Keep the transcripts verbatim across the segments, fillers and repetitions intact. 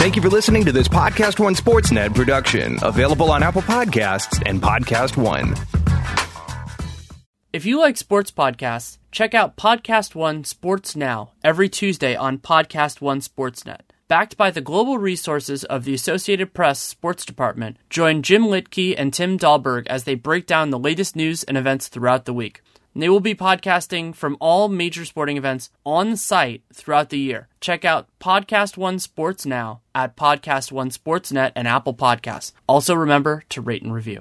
Thank you for listening to this Podcast One Sportsnet production, available on Apple Podcasts and Podcast One. If you like sports podcasts, check out Podcast One Sports Now every Tuesday on Podcast One Sportsnet. Backed by the global resources of the Associated Press Sports Department, join Jim Litke and Tim Dahlberg as they break down the latest news and events throughout the week. And they will be podcasting from all major sporting events on the site throughout the year. Check out Podcast One Sports Now at Podcast One Sportsnet and Apple Podcasts. Also remember to rate and review.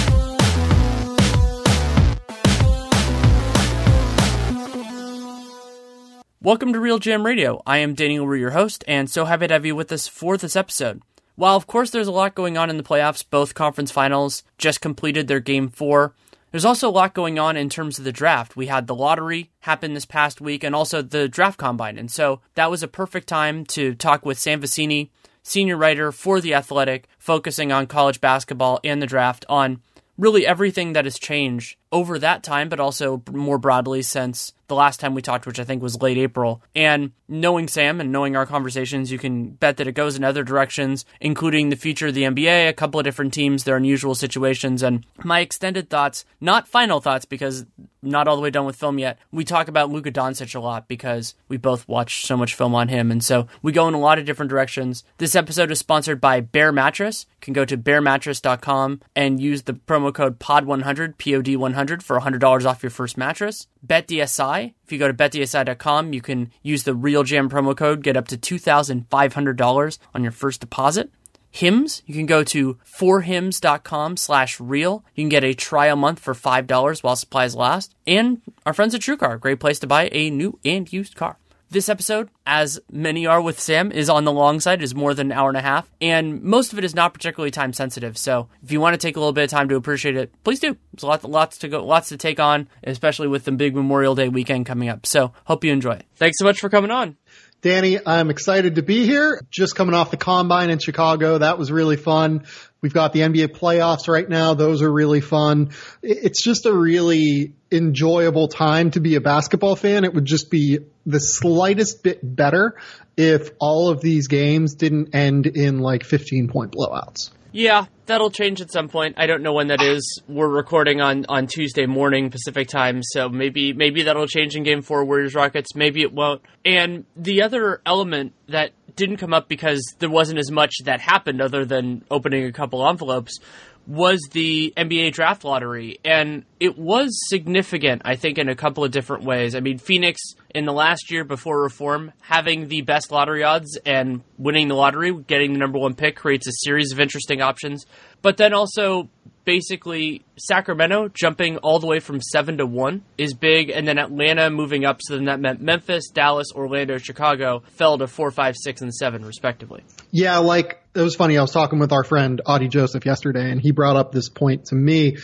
Welcome to Real Jam Radio. I am Daniel Rue, your host, and so happy to have you with us for this episode. While, of course, there's a lot going on in the playoffs, both conference finals just completed their Game four. There's also a lot going on in terms of the draft. We had the lottery happen this past week and also the draft combine. And so that was a perfect time to talk with Sam Vecenie, senior writer for The Athletic, focusing on college basketball and the draft, on really everything that has changed over that time, but also more broadly since the last time we talked, which I think was late April. And knowing Sam and knowing our conversations, you can bet that it goes in other directions, including the future of the N B A, a couple of different teams, their unusual situations, and my extended thoughts, not final thoughts, because not all the way done with film yet. We talk about Luka Doncic a lot because we both watch so much film on him, and so we go in a lot of different directions. This episode is sponsored by Bear Mattress. You can go to bear mattress dot com and use the promo code P O D one hundred, P O D one hundred, for one hundred dollars off your first mattress. BetDSI, if you go to bet D S I dot com, you can use the RealJam promo code, get up to two thousand five hundred dollars on your first deposit. Hims, you can go to four hims dot com slash real. You can get a trial month for five dollars while supplies last. And our friends at TrueCar, great place to buy a new and used car. This episode, as many are with Sam, is on the long side. It is more than an hour and a half, and most of it is not particularly time sensitive. So if you want to take a little bit of time to appreciate it, please do. There's lots, lots to go, lots to take on, especially with the big Memorial Day weekend coming up. So hope you enjoy it. Thanks so much for coming on. Danny, I'm excited to be here. Just coming off the Combine in Chicago. That was really fun. We've got the N B A playoffs right now. Those are really fun. It's just a really enjoyable time to be a basketball fan. It would just be the slightest bit better if all of these games didn't end in like fifteen point blowouts. Yeah, that'll change at some point. I don't know when that is. We're recording on, on Tuesday morning Pacific time, so maybe maybe that'll change in Game four, Warriors-Rockets. Maybe it won't. And the other element that didn't come up because there wasn't as much that happened other than opening a couple envelopes was the N B A draft lottery. And it was significant, I think, in a couple of different ways. I mean, Phoenix, in the last year before reform, having the best lottery odds and winning the lottery, getting the number one pick, creates a series of interesting options. But then also, basically, Sacramento jumping all the way from seven to one is big, and then Atlanta moving up, so then that meant Memphis, Dallas, Orlando, Chicago fell to four, five, six, and seven, respectively. Yeah, like, it was funny. I was talking with our friend Audie Joseph yesterday, and he brought up this point to me,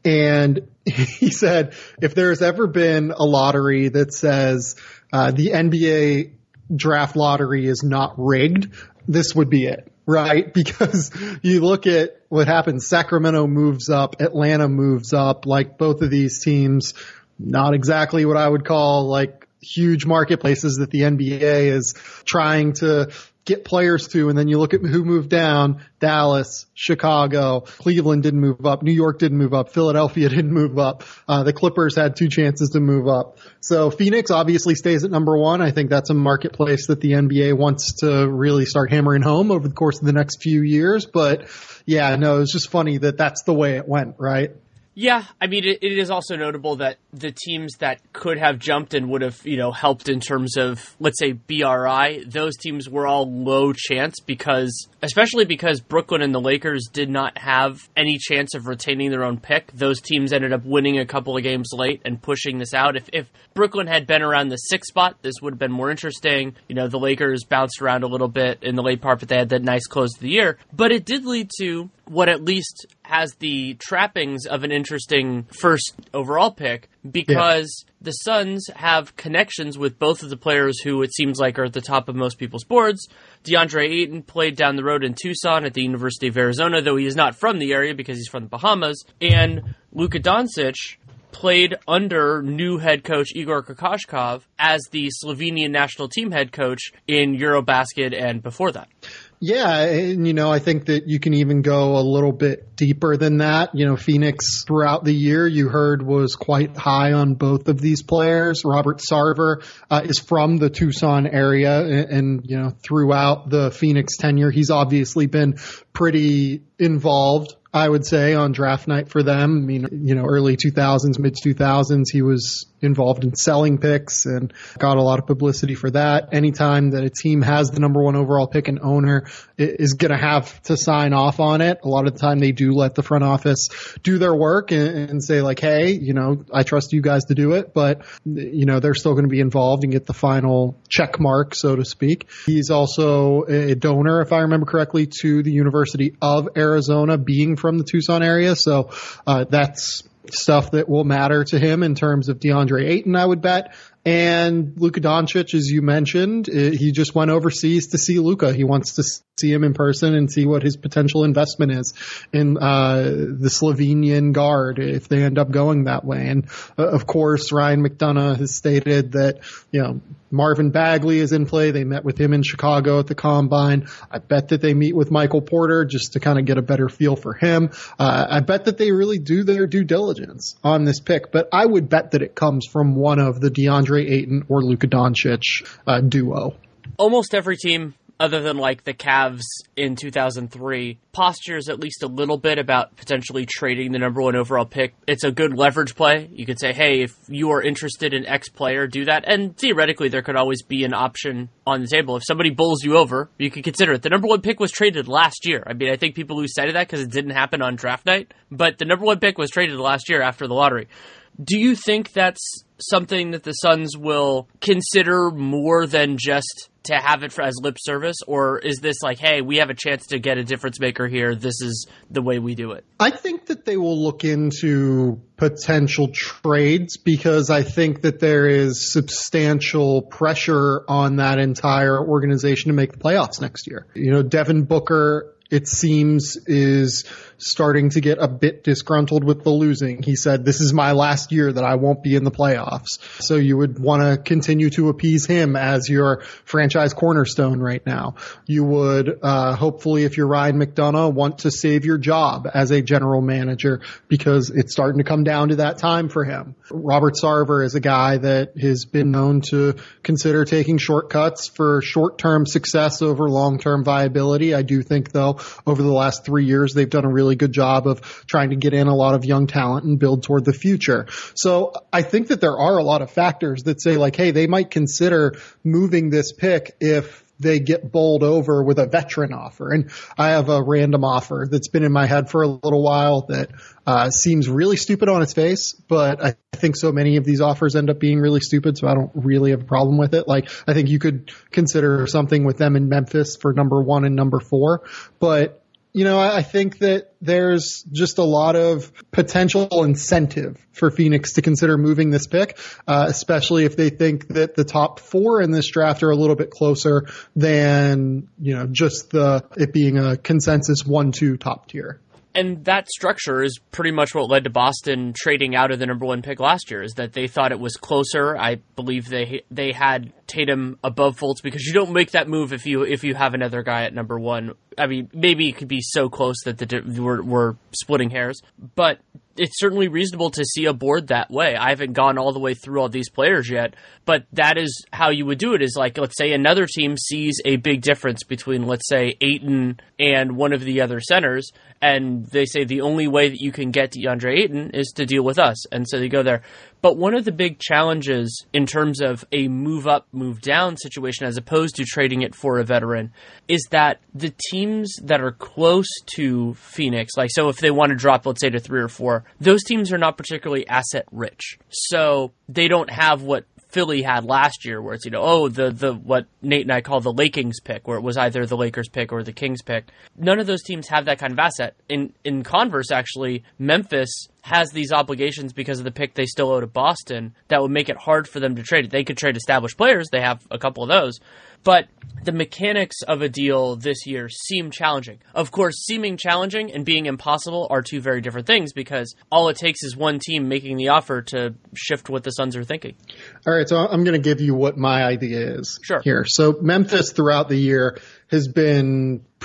and he said, if there's ever been a lottery that says uh, the N B A draft lottery is not rigged, this would be it. Right, because you look at what happens. Sacramento moves up, Atlanta moves up, like both of these teams, not exactly what I would call like huge marketplaces that the N B A is trying to get players to. And then you look at who moved down: Dallas, Chicago, Cleveland didn't move up, New York didn't move up, Philadelphia didn't move up. Uh, the Clippers had two chances to move up. So Phoenix obviously stays at number one. I think that's a marketplace that the N B A wants to really start hammering home over the course of the next few years. But yeah, no, it's just funny that that's the way it went, right? Yeah, I mean, it, it is also notable that the teams that could have jumped and would have, you know, helped in terms of, let's say, B R I, those teams were all low chance because, especially because Brooklyn and the Lakers did not have any chance of retaining their own pick. Those teams ended up winning a couple of games late and pushing this out. If, if Brooklyn had been around the sixth spot, this would have been more interesting. You know, the Lakers bounced around a little bit in the late part, but they had that nice close to the year. But it did lead to what at least has the trappings of an interesting first overall pick, because yeah. the Suns have connections with both of the players who it seems like are at the top of most people's boards. DeAndre Ayton played down the road in Tucson at the University of Arizona, though he is not from the area because he's from the Bahamas. And Luka Doncic played under new head coach Igor Kokoshkov as the Slovenian national team head coach in Eurobasket and before that. Yeah, and you know, I think that you can even go a little bit deeper than that. You know, Phoenix throughout the year, you heard, was quite high on both of these players. Robert Sarver uh, is from the Tucson area, and, and you know, throughout the Phoenix tenure, he's obviously been pretty involved, I would say, on draft night for them. I mean, you know, early two thousands, mid two thousands, he was involved in selling picks and got a lot of publicity for that. Anytime that a team has the number one overall pick, an owner is going to have to sign off on it. A lot of the time they do let the front office do their work and, and say like, hey, you know, I trust you guys to do it, but you know, they're still going to be involved and get the final check mark, so to speak. He's also a donor, if I remember correctly, to the University of Arizona, being from the Tucson area. So uh, that's stuff that will matter to him in terms of DeAndre Ayton, I would bet. And Luka Doncic, as you mentioned, he just went overseas to see Luka. He wants to see him in person and see what his potential investment is in uh, the Slovenian guard if they end up going that way. And uh, of course, Ryan McDonough has stated that, you know, Marvin Bagley is in play. They met with him in Chicago at the Combine. I bet that they meet with Michael Porter just to kind of get a better feel for him. Uh, I bet that they really do their due diligence on this pick, but I would bet that it comes from one of the DeAndre Ayton or Luka Doncic uh, duo. Almost every team, other than like the Cavs in two thousand three, postures at least a little bit about potentially trading the number one overall pick. It's a good leverage play. You could say, hey, if you are interested in X player, do that. And theoretically, there could always be an option on the table. If somebody bowls you over, you could consider it. The number one pick was traded last year. I mean, I think people lose sight of that because it didn't happen on draft night. But the number one pick was traded last year after the lottery. Do you think that's something that the Suns will consider more than just to have it for, as lip service? Or is this like, hey, we have a chance to get a difference maker here. This is the way we do it? I think that they will look into potential trades because I think that there is substantial pressure on that entire organization to make the playoffs next year. You know, Devin Booker, it seems, is starting to get a bit disgruntled with the losing. He said, this is my last year that I won't be in the playoffs. So you would want to continue to appease him as your franchise cornerstone right now. You would, uh, hopefully, if you're Ryan McDonough, want to save your job as a general manager because it's starting to come down to that time for him. Robert Sarver is a guy that has been known to consider taking shortcuts for short-term success over long-term viability. I do think, though, over the last three years, they've done a really good job of trying to get in a lot of young talent and build toward the future. So I think that there are a lot of factors that say like, hey, they might consider moving this pick if they get bowled over with a veteran offer. And I have a random offer that's been in my head for a little while that uh, seems really stupid on its face, but I think so many of these offers end up being really stupid, so I don't really have a problem with it. Like, I think you could consider something with them in Memphis for number one and number four, but you know, I think that there's just a lot of potential incentive for Phoenix to consider moving this pick, uh, especially if they think that the top four in this draft are a little bit closer than, you know, just the it being a consensus one two top tier. And that structure is pretty much what led to Boston trading out of the number one pick last year, is that they thought it was closer. I believe they they had Tatum above Fultz because you don't make that move if you if you have another guy at number one. I mean, maybe it could be so close that the we're, we're splitting hairs, but it's certainly reasonable to see a board that way. I haven't gone all the way through all these players yet, but that is how you would do it. Is like, let's say another team sees a big difference between, let's say, Ayton and one of the other centers, and they say the only way that you can get DeAndre Ayton is to deal with us, and so they go there. But one of the big challenges in terms of a move up, move down situation as opposed to trading it for a veteran is that the teams that are close to Phoenix, like so if they want to drop, let's say, to three or four, those teams are not particularly asset rich. So they don't have what Philly had last year, where it's, you know, oh, the, the what Nate and I call the Lakings pick, where it was either the Lakers pick or the Kings pick. None of those teams have that kind of asset. In in converse, actually, Memphis has these obligations because of the pick they still owe to Boston that would make it hard for them to trade it. They could trade established players. They have a couple of those. But the mechanics of a deal this year seem challenging. Of course, seeming challenging and being impossible are two very different things because all it takes is one team making the offer to shift what the Suns are thinking. All right, so I'm going to give you what my idea is sure. here. So Memphis throughout the year has been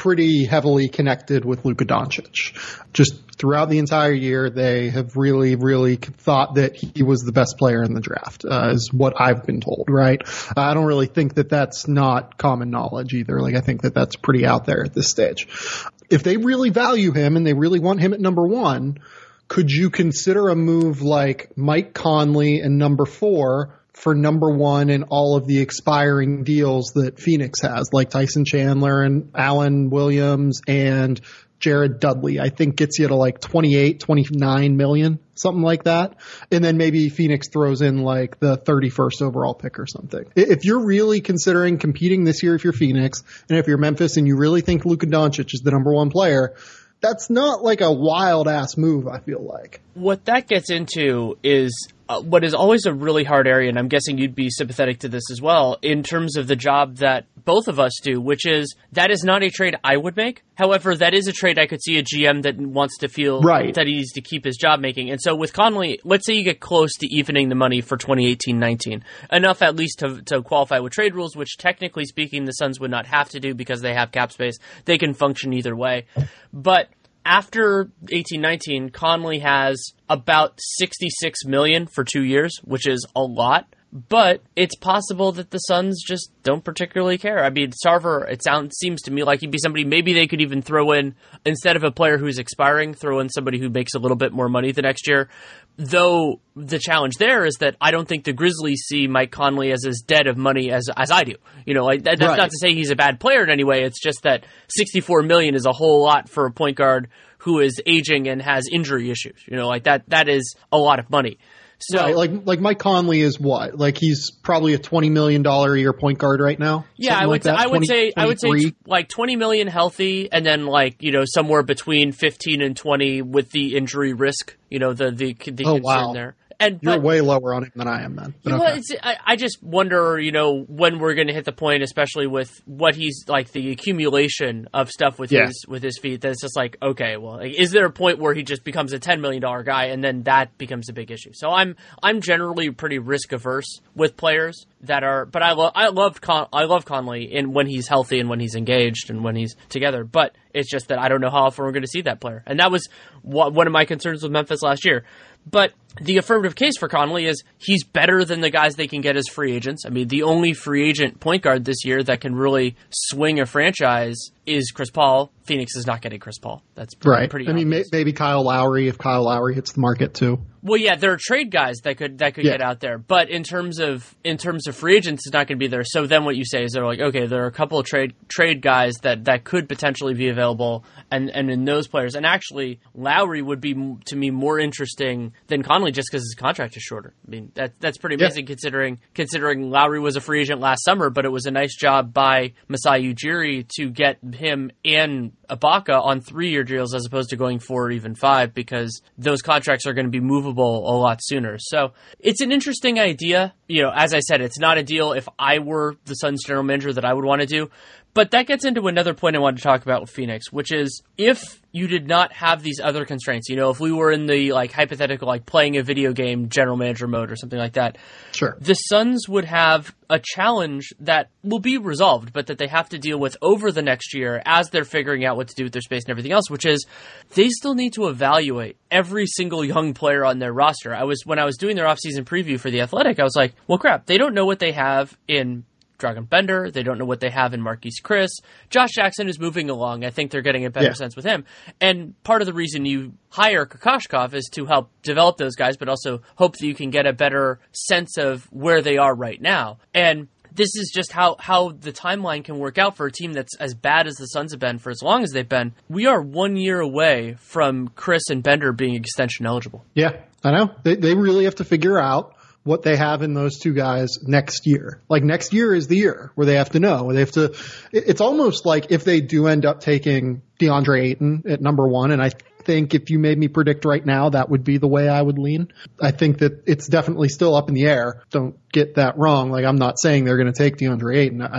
pretty heavily connected with Luka Doncic. Just throughout the entire year, they have really, really thought that he was the best player in the draft, uh, is what I've been told, right? I don't really think that that's not common knowledge either. Like, I think that that's pretty out there at this stage. If they really value him and they really want him at number one, could you consider a move like Mike Conley and number four for number one in all of the expiring deals that Phoenix has, like Tyson Chandler and Allen Williams and Jared Dudley? I think gets you to like twenty-eight, twenty-nine million, something like that. And then maybe Phoenix throws in like the thirty-first overall pick or something. If you're really considering competing this year, if you're Phoenix, and if you're Memphis and you really think Luka Doncic is the number one player, that's not like a wild ass move, I feel like. What that gets into is uh, what is always a really hard area, and I'm guessing you'd be sympathetic to this as well, in terms of the job that both of us do, which is that is not a trade I would make. However, that is a trade I could see a G M that wants to feel right. that he needs to keep his job making. And so with Conley, let's say you get close to evening the money for twenty eighteen nineteen, enough at least to, to qualify with trade rules, which technically speaking the Suns would not have to do because they have cap space. They can function either way. But after eighteen nineteen, Conley has about sixty-six million dollars for two years, which is a lot. But it's possible that the Suns just don't particularly care. I mean, Sarver, it sounds seems to me like he'd be somebody, maybe they could even throw in, instead of a player who's expiring, throw in somebody who makes a little bit more money the next year. Though the challenge there is that I don't think the Grizzlies see Mike Conley as as dead of money as as I do. You know, like, that, that's right. not to say he's a bad player in any way. It's just that sixty-four million dollars is a whole lot for a point guard who is aging and has injury issues. You know, like that that is a lot of money. So, right, like like Mike Conley is what? Like he's probably a twenty million dollars a year point guard right now? Yeah, I would like I would twenty, say I would say twenty-three? like twenty million healthy, and then like, you know, somewhere between fifteen and twenty with the injury risk, you know, the the, the oh, concern wow. there. And You're but, way lower on him than I am, then. But well, okay. it's, I, I just wonder, you know, when we're going to hit the point, especially with what he's like, the accumulation of stuff with Yeah. his with his feet. That it's just like, okay, well, like, is there a point where he just becomes a ten million dollar guy, and then that becomes a big issue? So I'm I'm generally pretty risk averse with players that are, but I love I love Con- I love Conley in when he's healthy and when he's engaged and when he's together. But it's just that I don't know how often we're going to see that player, and that was wh- one of my concerns with Memphis last year. But the affirmative case for Conley is he's better than the guys they can get as free agents. I mean, the only free agent point guard this year that can really swing a franchise is Chris Paul. Phoenix is not getting Chris Paul. That's pretty, right. pretty I mean, may, maybe Kyle Lowry if Kyle Lowry hits the market too. Well, yeah, there are trade guys that could that could Yeah. get out there, but in terms of in terms of free agents, it's not going to be there. So then, what you say is they're like, okay, there are a couple of trade trade guys that, that could potentially be available, and, and in those players, and actually Lowry would be to me more interesting than Conley just because his contract is shorter. I mean, that that's pretty amazing Yeah. considering considering Lowry was a free agent last summer, but it was a nice job by Masai Ujiri to get him and Ibaka on three-year deals as opposed to going four or even five, because those contracts are going to be movable a lot sooner. So it's an interesting idea. You know, as I said, it's not a deal if I were the Suns general manager that I would want to do. But that gets into another point I wanted to talk about with Phoenix, which is if you did not have these other constraints, you know, if we were in the like hypothetical, like playing a video game general manager mode or something like that, Sure. the Suns would have a challenge that will be resolved, but that they have to deal with over the next year as they're figuring out what to do with their space and everything else, which is they still need to evaluate every single young player on their roster. I was, when I was doing their offseason preview for The Athletic, I was like, well, crap, they don't know what they have in Dragan Bender. They don't know what they have in Marquise Chris. Josh Jackson is moving along. I think they're getting a better Yeah. sense with him. And part of the reason you hire Kokoshkov is to help develop those guys, but also hope that you can get a better sense of where they are right now. And this is just how, how the timeline can work out for a team that's as bad as the Suns have been for as long as they've been. We are one year away from Chris and Bender being extension eligible. Yeah, I know. They they really have to figure out what they have in those two guys next year. Like next year is the year where they have to know. Where they have to. it- It's almost like if they do end up taking DeAndre Ayton at number one, and I think if you made me predict right now, that would be the way I would lean. I think that it's definitely still up in the air. Don't get that wrong. Like I'm not saying they're going to take DeAndre Ayton. I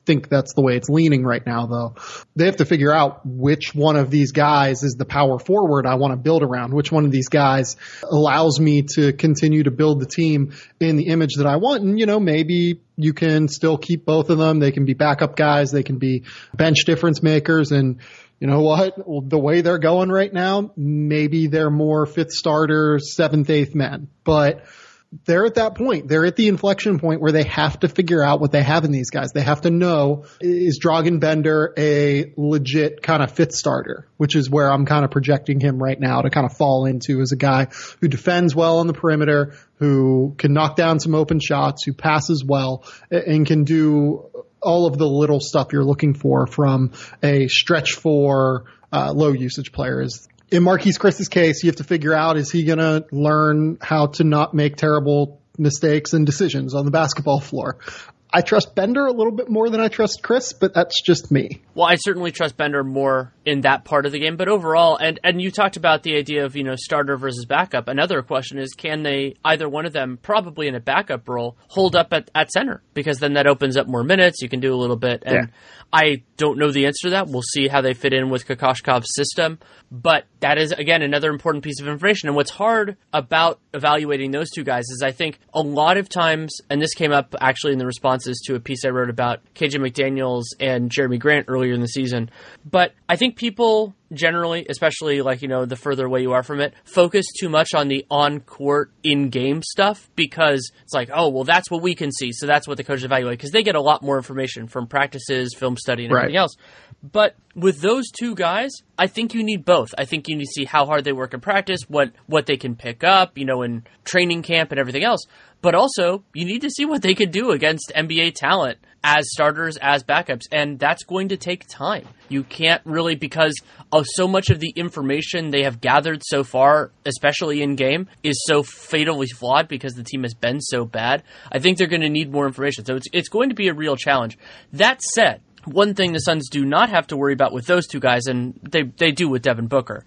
think that's the way it's leaning right now, though. They have to figure out which one of these guys is the power forward I want to build around, which one of these guys allows me to continue to build the team in the image that I want. And, you know, maybe you can still keep both of them. They can be backup guys. They can be bench difference makers. And you know what? The way they're going right now, maybe they're more fifth starter, seventh, eighth men. But they're at that point. They're at the inflection point where they have to figure out what they have in these guys. They have to know, is Dragan Bender a legit kind of fifth starter, which is where I'm kind of projecting him right now to kind of fall into as a guy who defends well on the perimeter, who can knock down some open shots, who passes well, and can do all of the little stuff you're looking for from a stretch four, uh, low usage player. Is in Marquese Chriss's case, you have to figure out, is he going to learn how to not make terrible mistakes and decisions on the basketball floor? I trust Bender a little bit more than I trust Chris, but that's just me. Well, I certainly trust Bender more in that part of the game, but overall, and, and you talked about the idea of, you know, starter versus backup. Another question is, can they, either one of them, probably in a backup role, hold up at, at center? Because then that opens up more minutes. You can do a little bit. And yeah. I don't know the answer to that. We'll see how they fit in with Kokoshkov's system. But that is, again, another important piece of information. And what's hard about evaluating those two guys is I think a lot of times, and this came up actually in the responses to a piece I wrote about K J McDaniels and Jeremy Grant earlier in the season. But I think people generally, especially like, you know, the further away you are from it, focus too much on the on-court, in-game stuff because it's like, oh, well, that's what we can see. So that's what the coaches evaluate because they get a lot more information from practices, film study, and everything right. else. But with those two guys, I think you need both. I think you need to see how hard they work in practice, what what they can pick up, you know, in training camp and everything else. But also, you need to see what they could do against N B A talent as starters, as backups, and that's going to take time. You can't really, because of so much of the information they have gathered so far, especially in game, is so fatally flawed because the team has been so bad. I think they're going to need more information. So it's it's going to be a real challenge. That said, one thing the Suns do not have to worry about with those two guys, and they, they do with Devin Booker,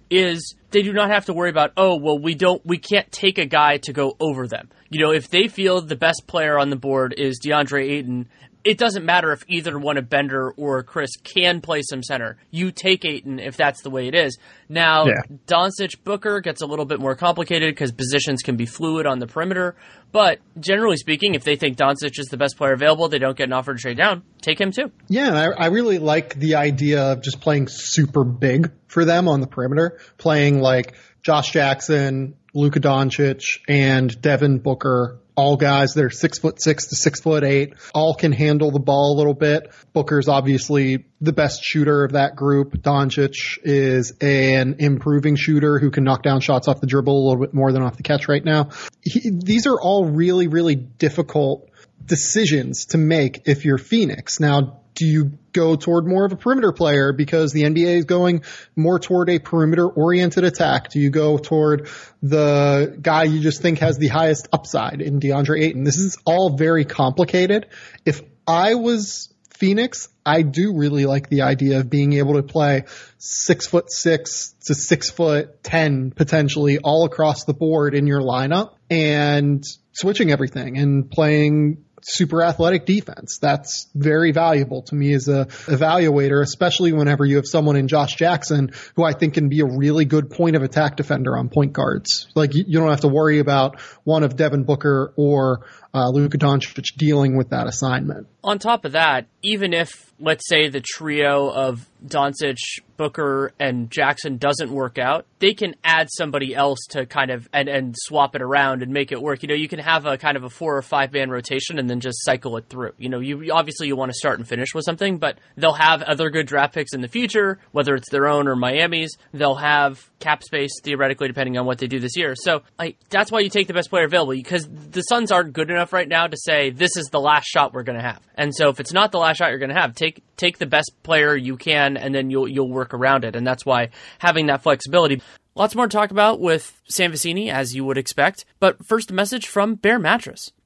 is they do not have to worry about, oh, well, we don't, we can't take a guy to go over them. You know, if they feel the best player on the board is DeAndre Ayton, it doesn't matter if either one of Bender or Chris can play some center. You take Ayton if that's the way it is. Now, yeah. Doncic Booker gets a little bit more complicated because positions can be fluid on the perimeter. But generally speaking, if they think Doncic is the best player available, they don't get an offer to trade down, take him too. Yeah, I, I really like the idea of just playing super big for them on the perimeter, playing like Josh Jackson, Luka Doncic, and Devin Booker. All guys that are six foot six to six foot eight, all can handle the ball a little bit. Booker's obviously the best shooter of that group. Doncic is an improving shooter who can knock down shots off the dribble a little bit more than off the catch right now. He, these are all really, really difficult decisions to make if you're Phoenix. Now, do you go toward more of a perimeter player because the N B A is going more toward a perimeter-oriented attack? Do you go toward the guy you just think has the highest upside in DeAndre Ayton? This is all very complicated. If I was Phoenix, I do really like the idea of being able to play six foot six to six foot ten potentially all across the board in your lineup and switching everything and playing super athletic defense. That's very valuable to me as a evaluator, especially whenever you have someone in Josh Jackson who I think can be a really good point of attack defender on point guards. Like you, you don't have to worry about one of Devin Booker or uh, Luka Doncic dealing with that assignment. On top of that, even if, let's say, the trio of Doncic, Booker, and Jackson doesn't work out, they can add somebody else to kind of and, and swap it around and make it work. You know, you can have a kind of a four or five man rotation and then just cycle it through. You know, you obviously you want to start and finish with something, but they'll have other good draft picks in the future, whether it's their own or Miami's. They'll have cap space theoretically depending on what they do this year. So like that's why you take the best player available, because the Suns aren't good enough right now to say this is the last shot we're going to have. And so if it's not the last shot you're going to have, take take the best player you can, and then you'll you'll work around it. And that's why having that flexibility. Lots more to talk about with Sam Vecenie, as you would expect. But first, a message from Bear Mattress. Bear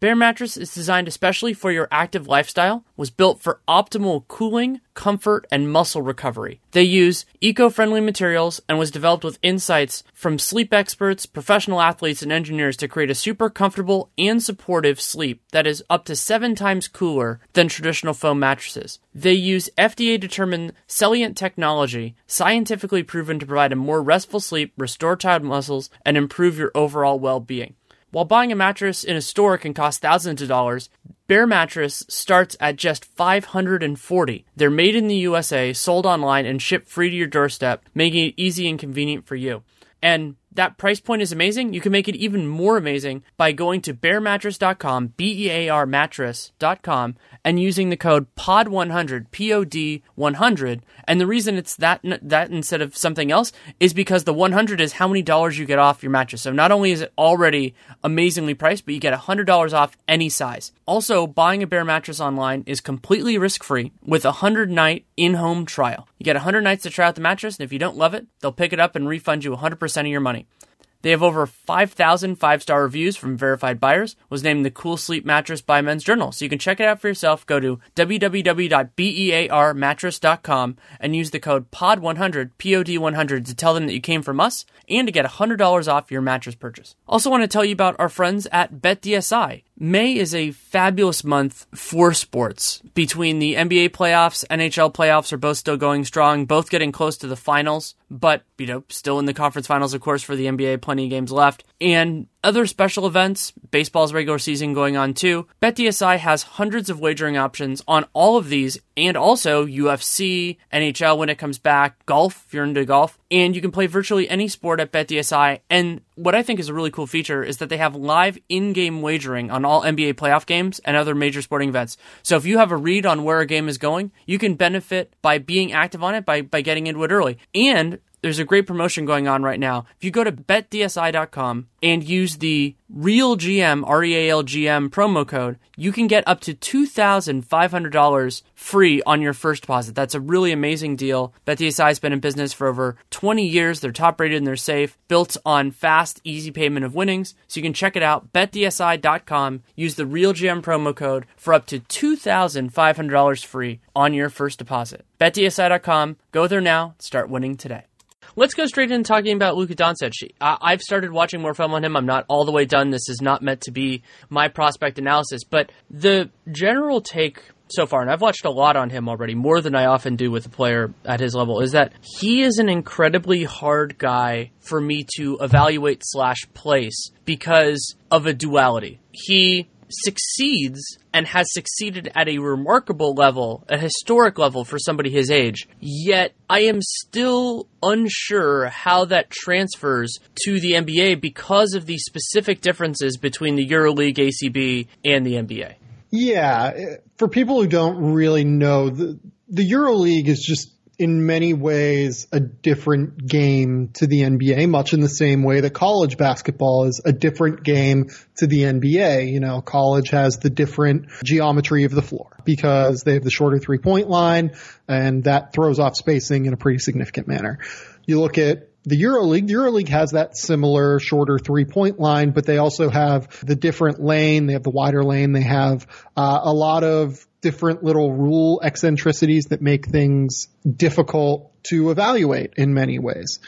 Bear Mattress is designed especially for your active lifestyle, was built for optimal cooling, comfort, and muscle recovery. They use eco-friendly materials and was developed with insights from sleep experts, professional athletes, and engineers to create a super comfortable and supportive sleep that is up to seven times cooler than traditional foam mattresses. They use F D A-determined Celliant technology, scientifically proven to provide a more restful sleep, restore tired muscles, and improve your overall well-being. While buying a mattress in a store can cost thousands of dollars, Bear Mattress starts at just five hundred forty dollars. They're made in the U S A, sold online, and shipped free to your doorstep, making it easy and convenient for you. And that price point is amazing. You can make it even more amazing by going to bear mattress dot com, B E A R mattress dot com, and using the code P O D one hundred, P O D one hundred. And the reason it's that that instead of something else is because the one hundred is how many dollars you get off your mattress. So not only is it already amazingly priced, but you get one hundred dollars off any size. Also, buying a Bear mattress online is completely risk-free with a one hundred night in-home trial. You get one hundred nights to try out the mattress, and if you don't love it, they'll pick it up and refund you one hundred percent of your money. They have over five thousand five-star reviews from verified buyers, was named the Cool Sleep Mattress by Men's Journal. So you can check it out for yourself. Go to w w w dot bear mattress dot com and use the code P O D one hundred, P O D one hundred, to tell them that you came from us and to get one hundred dollars off your mattress purchase. Also want to tell you about our friends at BetDSI. May is a fabulous month for sports. Between the N B A playoffs, N H L playoffs are both still going strong, both getting close to the finals, but, you know, still in the conference finals, of course, for the N B A, plenty of games left. And other special events, baseball's regular season going on too. BetDSI has hundreds of wagering options on all of these, and also U F C, N H L when it comes back, golf, if you're into golf, and you can play virtually any sport at BetDSI. And what I think is a really cool feature is that they have live in-game wagering on all N B A playoff games and other major sporting events. So if you have a read on where a game is going, you can benefit by being active on it, by, by getting into it early. And there's a great promotion going on right now. If you go to bet D S I dot com and use the REALGM, R E A L G M promo code, you can get up to two thousand five hundred dollars free on your first deposit. That's a really amazing deal. BetDSI has been in business for over twenty years. They're top rated and they're safe, built on fast, easy payment of winnings. So you can check it out, bet D S I dot com. Use the REALGM promo code for up to two thousand five hundred dollars free on your first deposit. bet D S I dot com. Go there now. Start winning today. Let's go straight into talking about Luka Doncic. I've started watching more film on him. I'm not all the way done. This is not meant to be my prospect analysis, but the general take so far, and I've watched a lot on him already, more than I often do with a player at his level, is that he is an incredibly hard guy for me to evaluate slash place because of a duality. He succeeds and has succeeded at a remarkable level, a historic level for somebody his age, yet I am still unsure how that transfers to the N B A because of the specific differences between the EuroLeague, A C B, and the N B A. Yeah, for people who don't really know, the, the EuroLeague is just in many ways a different game to the N B A, much in the same way that college basketball is a different game to the N B A. You know, college has the different geometry of the floor because they have the shorter three-point line, and that throws off spacing in a pretty significant manner. You look at the EuroLeague, the EuroLeague has that similar shorter three-point line, but they also have the different lane. They have the wider lane. They have uh, a lot of different little rule eccentricities that make things difficult to evaluate in many ways.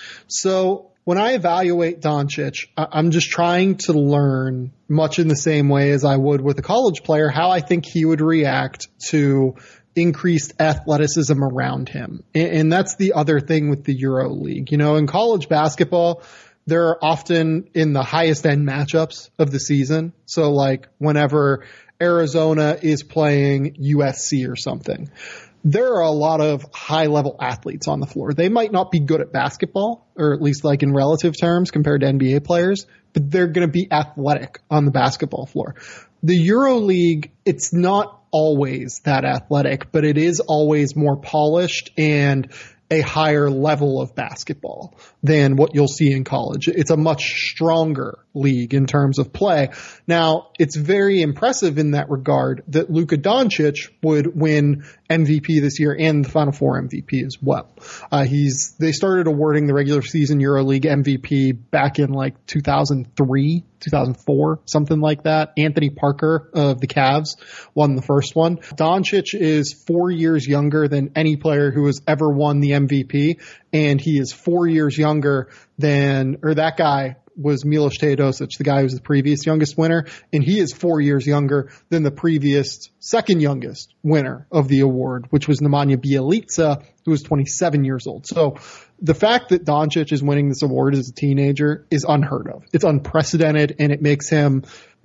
So when I evaluate Doncic, I'm just trying to learn, much in the same way as I would with a college player, how I think he would react to increased athleticism around him. And that's the other thing with the EuroLeague. You know, in college basketball, they're often in the highest end matchups of the season. So like whenever Arizona is playing U S C or something, there are a lot of high level athletes on the floor. They might not be good at basketball, or at least like in relative terms compared to N B A players, but they're going to be athletic on the basketball floor. The EuroLeague, it's not always that athletic, but it is always more polished and a higher level of basketball than what you'll see in college. It's a much stronger league in terms of play. Now, it's very impressive in that regard that Luka Doncic would win M V P this year and the Final Four M V P as well. Uh, he's, they started awarding the regular season EuroLeague M V P back in like two thousand three two thousand four, something like that. Anthony Parker of the Cavs won the first one. Doncic is four years younger than any player who has ever won the M V P, and he is four years younger than, or that guy was Milos Teodosic, the guy who was the previous youngest winner, and he is four years younger than the previous second youngest winner of the award, which was Nemanja Bjelica, who was twenty-seven years old. So the fact that Doncic is winning this award as a teenager is unheard of. It's unprecedented, and it makes him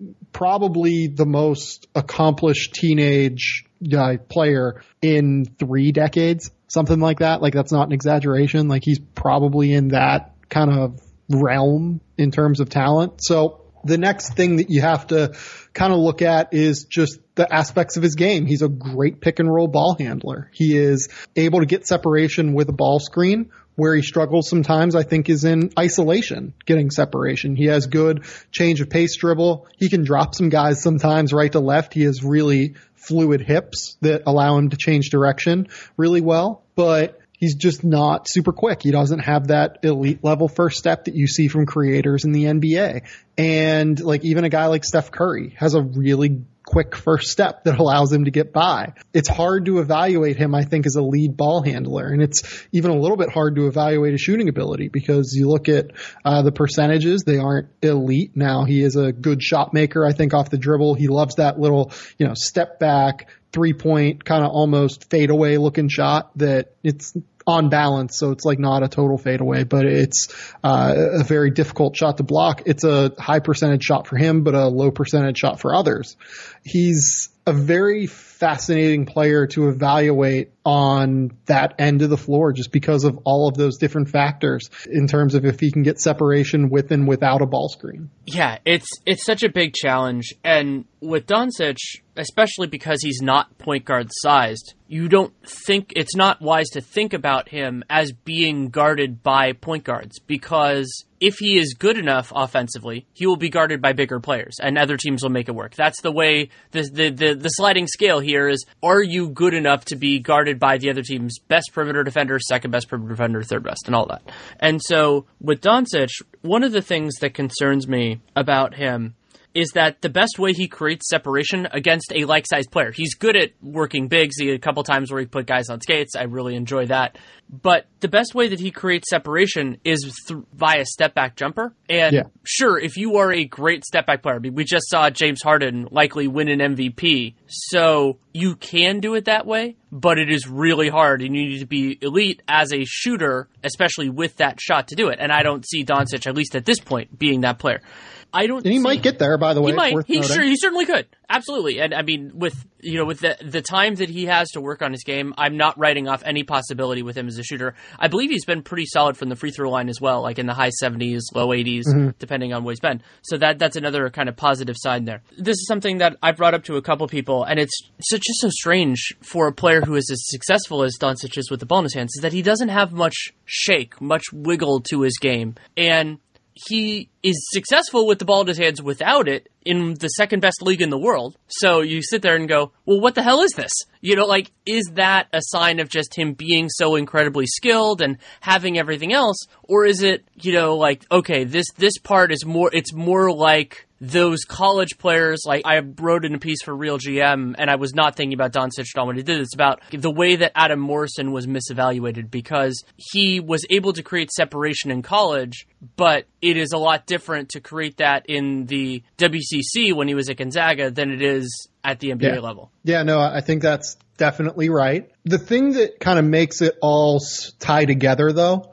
probably the most accomplished teenage uh, player in three decades, something like that. Like, that's not an exaggeration. Like, he's probably in that kind of realm in terms of talent. So the next thing that you have to kind of look at is just the aspects of his game. He's a great pick and roll ball handler. He is able to get separation with a ball screen. Where he struggles sometimes, I think, is in isolation, getting separation. He has good change of pace dribble. He can drop some guys sometimes right to left. He has really fluid hips that allow him to change direction really well, but he's just not super quick. He doesn't have that elite level first step that you see from creators in the N B A. And like even a guy like Steph Curry has a really quick first step that allows him to get by. It's hard to evaluate him, I think, as a lead ball handler. And it's even a little bit hard to evaluate his shooting ability because you look at uh, the percentages, they aren't elite. Now he is a good shot maker, I think, off the dribble. He loves that little, you know, step back, three point, kind of almost fadeaway looking shot that it's on balance, so it's like not a total fadeaway, but it's uh, a very difficult shot to block. It's a high percentage shot for him, but a low percentage shot for others. He's a very fascinating player to evaluate on that end of the floor just because of all of those different factors in terms of if he can get separation with and without a ball screen. Yeah, it's it's such a big challenge. And with Doncic, especially because he's not point guard sized, you don't think it's not wise to think about him as being guarded by point guards because if he is good enough offensively, he will be guarded by bigger players and other teams will make it work. That's the way the the the, the sliding scale here is, are you good enough to be guarded by the other team's best perimeter defender, second best perimeter defender, third best, and all that. And so with Doncic, one of the things that concerns me about him is that the best way he creates separation against a like-sized player. He's good at working bigs. He had a couple times where he put guys on skates. I really enjoy that. But the best way that he creates separation is th- via step-back jumper. And yeah. Sure, if you are a great step-back player, I mean, we just saw James Harden likely win an M V P. So you can do it that way, but it is really hard, and you need to be elite as a shooter, especially with that shot to do it. And I don't see Doncic, at least at this point, being that player. I don't. And he see, might get there, by the way. He might. He noting. sure. He certainly could. Absolutely. And I mean, with you know, with the the time that he has to work on his game, I'm not writing off any possibility with him as a shooter. I believe he's been pretty solid from the free throw line as well, like in the high seventies, low eighties, mm-hmm. depending on what he's been. So that that's another kind of positive side there. This is something that I brought up to a couple people, and it's so, just so strange for a player who is as successful as Doncic is with the ball in his hands, is that he doesn't have much shake, much wiggle to his game, and he is successful with the ball in his hands without it in the second best league in the world. So you sit there and go, well, what the hell is this? You know, like, is that a sign of just him being so incredibly skilled and having everything else? Or is it, you know, like, okay, this, this part is more, it's more like those college players. Like, I wrote in a piece for Real G M, and I was not thinking about Doncic at all when he did it. It's about the way that Adam Morrison was misevaluated because he was able to create separation in college, but it is a lot different to create that in the W C C when he was at Gonzaga than it is at the N B A yeah. level. Yeah, no, I think that's definitely right. The thing that kind of makes it all tie together, though,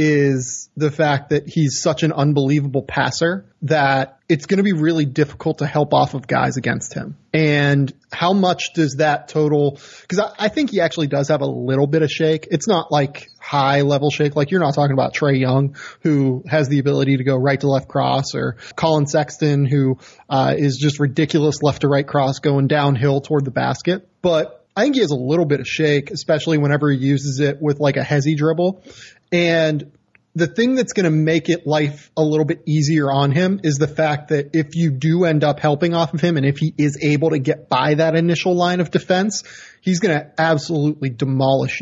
is the fact that he's such an unbelievable passer that it's going to be really difficult to help off of guys against him. And how much does that total – because I, I think he actually does have a little bit of shake. It's not like high-level shake. Like, you're not talking about Trae Young, who has the ability to go right to left cross, or Colin Sexton, who uh, is just ridiculous left to right cross going downhill toward the basket. But I think he has a little bit of shake, especially whenever he uses it with like a hezzy dribble. And the thing that's going to make it life a little bit easier on him is the fact that if you do end up helping off of him, and if he is able to get by that initial line of defense, he's going to absolutely demolish you.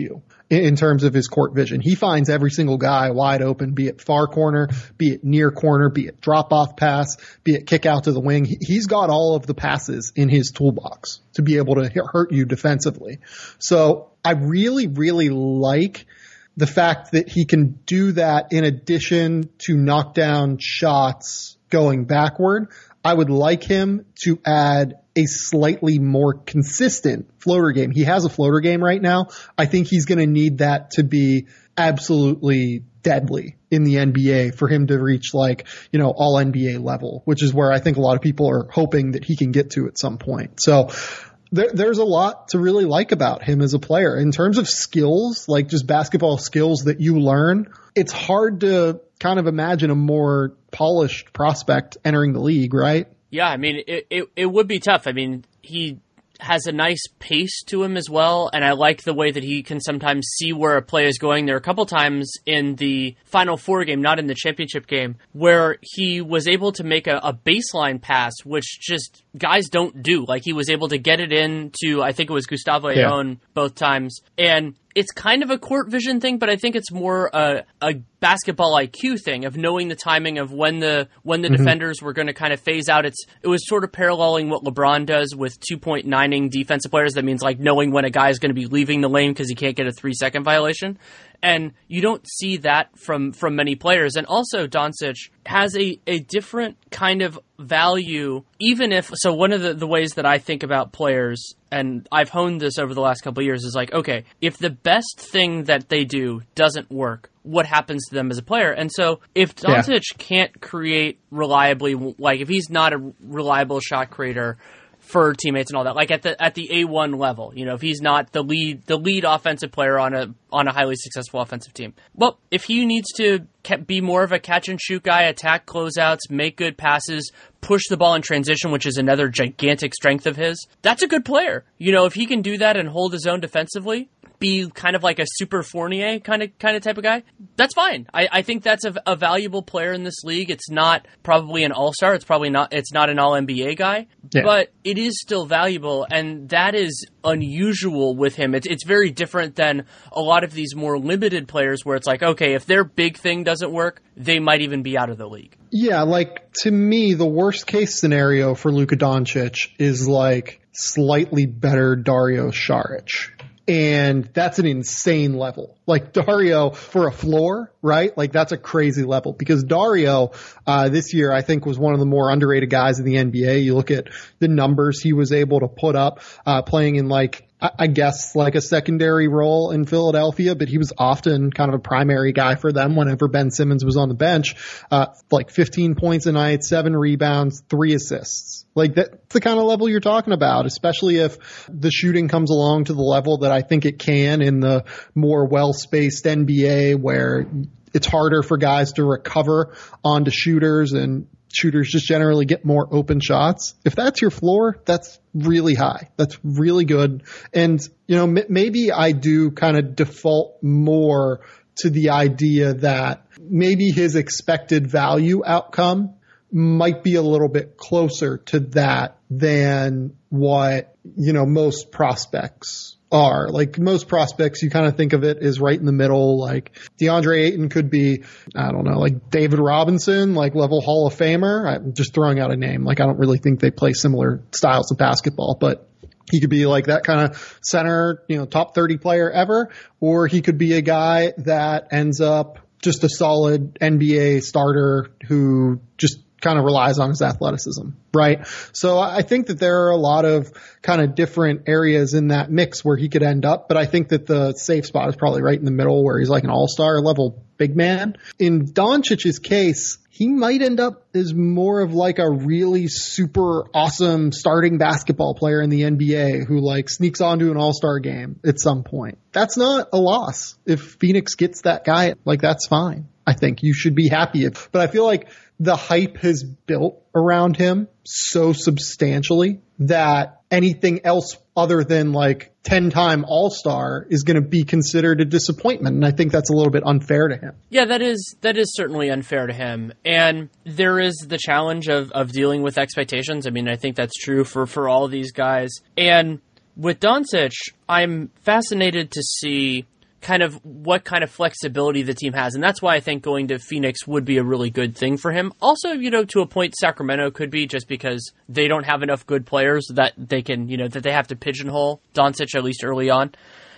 in, in terms of his court vision. He finds every single guy wide open, be it far corner, be it near corner, be it drop off pass, be it kick out to the wing. He, he's got all of the passes in his toolbox to be able to hurt you defensively. So I really, really like the fact that he can do that in addition to knock down shots going backward. I would like him to add a slightly more consistent floater game. He has a floater game right now. I think he's going to need that to be absolutely deadly in the N B A for him to reach like, you know, all N B A level, which is where I think a lot of people are hoping that he can get to at some point. So there, there's a lot to really like about him as a player. In terms of skills, like just basketball skills that you learn, it's hard to kind of imagine a more polished prospect entering the league, right? Yeah, I mean, it, it, it would be tough. I mean, he has a nice pace to him as well, and I like the way that he can sometimes see where a play is going. There are a couple times in the Final Four game, not in the championship game, where he was able to make a, a baseline pass, which just guys don't do. Like, he was able to get it into, I think it was Gustavo Ayón yeah. both times, and it's kind of a court vision thing, but I think it's more a, a basketball I Q thing of knowing the timing of when the when the mm-hmm. defenders were going to kind of phase out. It's it was sort of paralleling what LeBron does with two-point nining defensive players. That means like knowing when a guy is going to be leaving the lane because he can't get a three-second violation. And you don't see that from, from many players. And also, Doncic has a, a different kind of value, even if... So one of the, the ways that I think about players, and I've honed this over the last couple of years, is like, okay, if the best thing that they do doesn't work, what happens to them as a player? And so if Doncic yeah. can't create reliably, like if he's not a reliable shot creator for teammates and all that, like at the at the A one level, you know, if he's not the lead the lead offensive player on a on a highly successful offensive team, well, if he needs to be more of a catch and shoot guy, attack closeouts, make good passes, push the ball in transition, which is another gigantic strength of his, that's a good player. You know, if he can do that and hold his own defensively, be kind of like a super Fournier kind of kind of type of guy, that's fine. I, I think that's a, a valuable player in this league. It's not probably an all-star. It's probably not, it's not an all N B A guy, yeah. but it is still valuable, and that is unusual with him. It's, it's very different than a lot of these more limited players where it's like, okay, if their big thing doesn't work, they might even be out of the league. Yeah, like to me, the worst case scenario for Luka Doncic is like slightly better Dario Saric. And that's an insane level. Like Dario for a floor, right? Like that's a crazy level because Dario, uh, this year I think was one of the more underrated guys in the N B A. You look at the numbers he was able to put up, uh, playing in like, I guess like a secondary role in Philadelphia, but he was often kind of a primary guy for them whenever Ben Simmons was on the bench. Uh, like fifteen points a night, seven rebounds, three assists. Like that's the kind of level you're talking about, especially if the shooting comes along to the level that I think it can in the more well-spaced N B A where it's harder for guys to recover onto shooters and shooters just generally get more open shots. If that's your floor, that's really high. That's really good. And, you know, m- maybe I do kind of default more to the idea that maybe his expected value outcome might be a little bit closer to that than what, you know, most prospects are. Like most prospects, you kind of think of it as right in the middle. Like DeAndre Ayton could be, I don't know, like David Robinson, like level Hall of Famer. I'm just throwing out a name. Like I don't really think they play similar styles of basketball, but he could be like that kind of center, you know, top thirty player ever, or he could be a guy that ends up just a solid N B A starter who just kind of relies on his athleticism, right? So I think that there are a lot of kind of different areas in that mix where he could end up, but I think that the safe spot is probably right in the middle where he's like an all-star level big man. In Doncic's case, he might end up as more of like a really super awesome starting basketball player in the N B A who like sneaks onto an all-star game at some point. That's not a loss. If Phoenix gets that guy, like that's fine. I think you should be happy. If, but I feel like the hype has built around him so substantially that anything else other than like ten-time All-Star is going to be considered a disappointment. And I think that's a little bit unfair to him. Yeah, that is that is certainly unfair to him. And there is the challenge of, of dealing with expectations. I mean, I think that's true for, for all these guys. And with Doncic, I'm fascinated to see kind of what kind of flexibility the team has. And that's why I think going to Phoenix would be a really good thing for him. Also, you know, to a point, Sacramento could be, just because they don't have enough good players that they can, you know, that they have to pigeonhole Doncic, at least early on.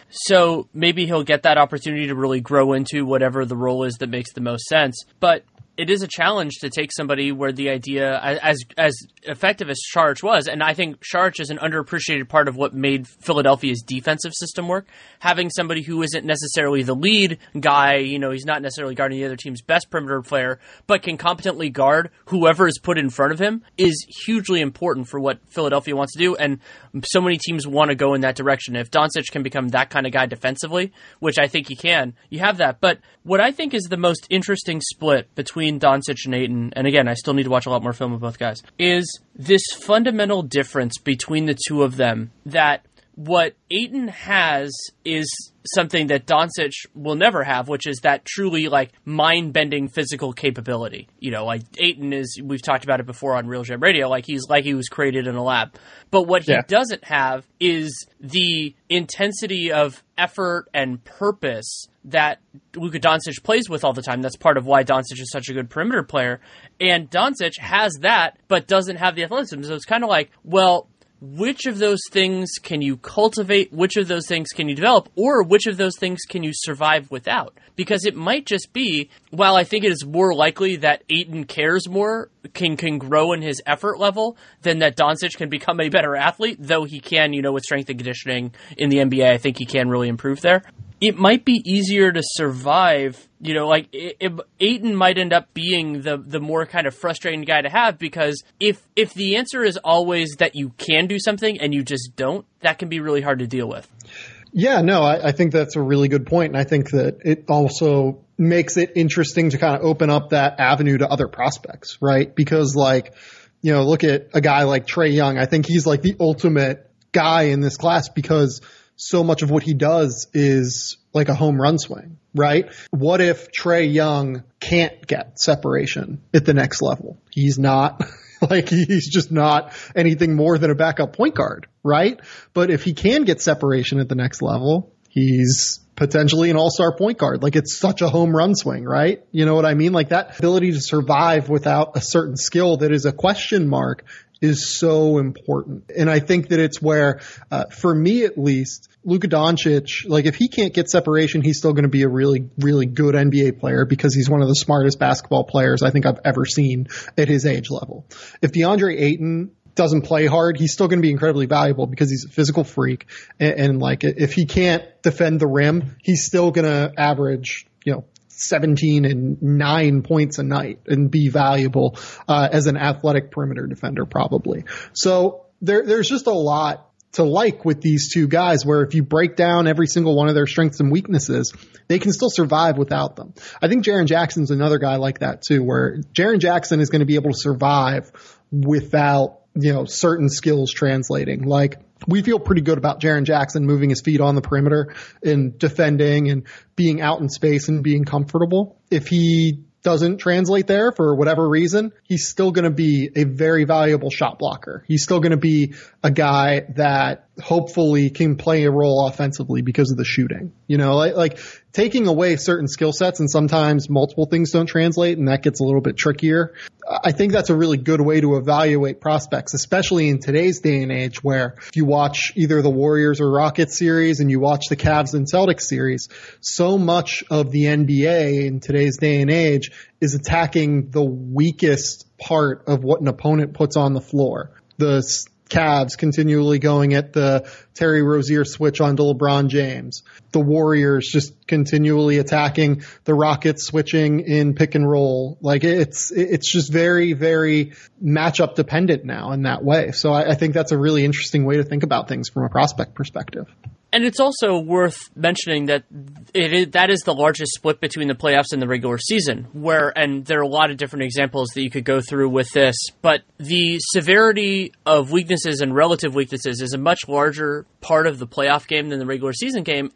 So maybe he'll get that opportunity to really grow into whatever the role is that makes the most sense. But it is a challenge to take somebody where the idea, as as effective as Saric was, and I think Saric is an underappreciated part of what made Philadelphia's defensive system work. Having somebody who isn't necessarily the lead guy, you know, he's not necessarily guarding the other team's best perimeter player, but can competently guard whoever is put in front of him, is hugely important for what Philadelphia wants to do, and so many teams want to go in that direction. If Doncic can become that kind of guy defensively, which I think he can, you have that. But what I think is the most interesting split between Doncic and Ayton, and again, I still need to watch a lot more film of both guys, is this fundamental difference between the two of them, that what Ayton has is something that Doncic will never have, which is that truly like mind-bending physical capability. You know, like Ayton is, we've talked about it before on Real Jam Radio, like he's like he was created in a lab. But what he yeah. doesn't have is the intensity of effort and purpose that Luka Doncic plays with all the time. That's part of why Doncic is such a good perimeter player. And Doncic has that, but doesn't have the athleticism. So it's kind of like, well, which of those things can you cultivate? Which of those things can you develop? Or which of those things can you survive without? Because it might just be, while I think it is more likely that Ayton cares more, can can grow in his effort level, than that Doncic can become a better athlete, though he can, you know, with strength and conditioning in the N B A, I think he can really improve there. It might be easier to survive, you know, like it, it, Ayton might end up being the the more kind of frustrating guy to have, because if if the answer is always that you can do something and you just don't, that can be really hard to deal with. Yeah, no, I, I think that's a really good point. And I think that it also makes it interesting to kind of open up that avenue to other prospects, right? Because like, you know, look at a guy like Trae Young. I think he's like the ultimate guy in this class, because so much of what he does is like a home run swing, right? What if Trae Young can't get separation at the next level? He's not like, he's just not anything more than a backup point guard, right? But if he can get separation at the next level, he's potentially an all-star point guard. Like, it's such a home run swing, right? You know what I mean? Like, that ability to survive without a certain skill that is a question mark is so important. And I think that it's where, uh, for me at least, Luka Doncic, like if he can't get separation, he's still going to be a really, really good N B A player, because he's one of the smartest basketball players I think I've ever seen at his age level. If DeAndre Ayton doesn't play hard, he's still going to be incredibly valuable, because he's a physical freak. And, and like, if he can't defend the rim, he's still going to average, you know, seventeen and nine points a night and be valuable uh, as an athletic perimeter defender, probably. So there, there's just a lot to like with these two guys, where if you break down every single one of their strengths and weaknesses, they can still survive without them. I think Jaren Jackson's another guy like that too, where Jaren Jackson is going to be able to survive without, you know, certain skills translating. Like, we feel pretty good about Jaren Jackson moving his feet on the perimeter and defending and being out in space and being comfortable. If he doesn't translate there for whatever reason, he's still going to be a very valuable shot blocker. He's still going to be a guy that hopefully can play a role offensively because of the shooting. You know, like, like taking away certain skill sets, and sometimes multiple things don't translate, and that gets a little bit trickier. I think that's a really good way to evaluate prospects, especially in today's day and age, where if you watch either the Warriors or Rockets series and you watch the Cavs and Celtics series, so much of the N B A in today's day and age is attacking the weakest part of what an opponent puts on the floor. The Cavs continually going at the Terry Rozier switch onto LeBron James. The Warriors just continually attacking the Rockets switching in pick and roll. Like, it's it's just very, very matchup dependent now in that way. So I, I think that's a really interesting way to think about things from a prospect perspective. And it's also worth mentioning that it is, that is the largest split between the playoffs and the regular season, where, and there are a lot of different examples that you could go through with this, but the severity of weaknesses and relative weaknesses is a much larger part of the playoff game than the regular season game. And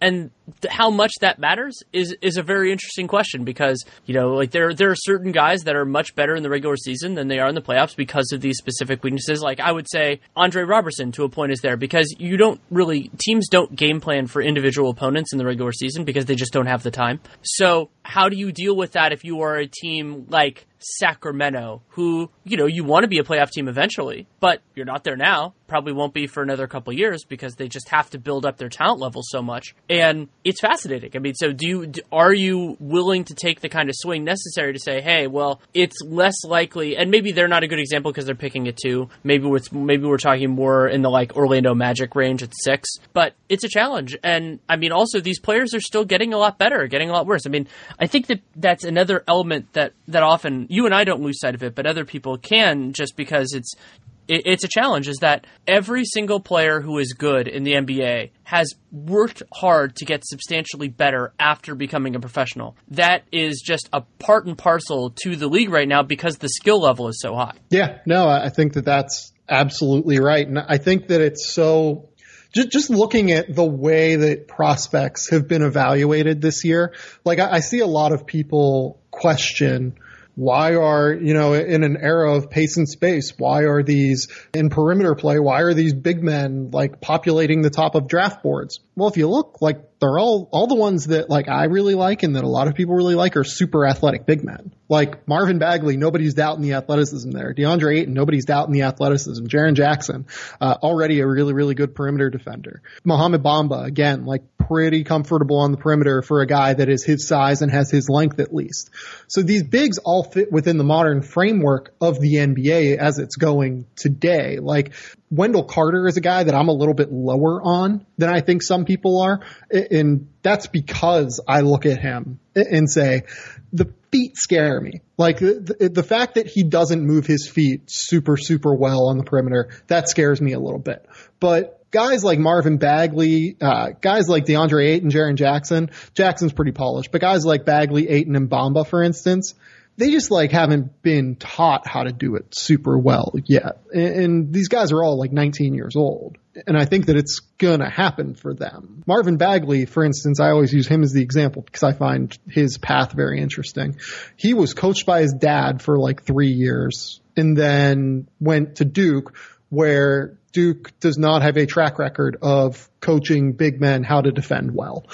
th- how much that matters is is a very interesting question because, you know, like there there are certain guys that are much better in the regular season than they are in the playoffs because of these specific weaknesses. Like I would say Andre Robertson to a point is there because you don't really teams don't game plan for individual opponents in the regular season because they just don't have the time. So how do you deal with that if you are a team like Sacramento, who, you know, you want to be a playoff team eventually, but you're not there now, probably won't be for another couple of years because they just have to build up their talent level so much. And it's fascinating. I mean, so do you, are you willing to take the kind of swing necessary to say, hey, well, it's less likely, and maybe they're not a good example because they're picking it two. Maybe it's, maybe we're talking more in the like Orlando Magic range at six, but it's a challenge. And I mean, also these players are still getting a lot better, getting a lot worse. I mean, I think that that's another element that, that often you and I don't lose sight of it, but other people can just because it's it, it's a challenge, is that every single player who is good in the N B A has worked hard to get substantially better after becoming a professional. That is just a part and parcel to the league right now because the skill level is so high. Yeah, no, I think that that's absolutely right. And I think that it's so... Just looking at the way that prospects have been evaluated this year, like I see a lot of people question why are, you know, in an era of pace and space, why are these in perimeter play? Why are these big men like populating the top of draft boards? Well, if you look, like they're all, all the ones that like I really like and that a lot of people really like are super athletic big men. Like Marvin Bagley, nobody's doubting the athleticism there. DeAndre Ayton, nobody's doubting the athleticism. Jaren Jackson, uh, already a really, really good perimeter defender. Mohamed Bamba, again, like pretty comfortable on the perimeter for a guy that is his size and has his length at least. So these bigs all fit within the modern framework of the N B A as it's going today. Like Wendell Carter is a guy that I'm a little bit lower on than I think some people are. And that's because I look at him and say, the feet scare me. Like the, the fact that he doesn't move his feet super, super well on the perimeter, that scares me a little bit. But guys like Marvin Bagley, uh, guys like DeAndre Ayton, Jaren Jackson, Jackson's pretty polished, but guys like Bagley, Ayton, and Bamba, for instance, they just like haven't been taught how to do it super well yet. And, and these guys are all like nineteen years old. And I think that it's going to happen for them. Marvin Bagley, for instance, I always use him as the example because I find his path very interesting. He was coached by his dad for like three years and then went to Duke, where Duke does not have a track record of coaching big men how to defend well.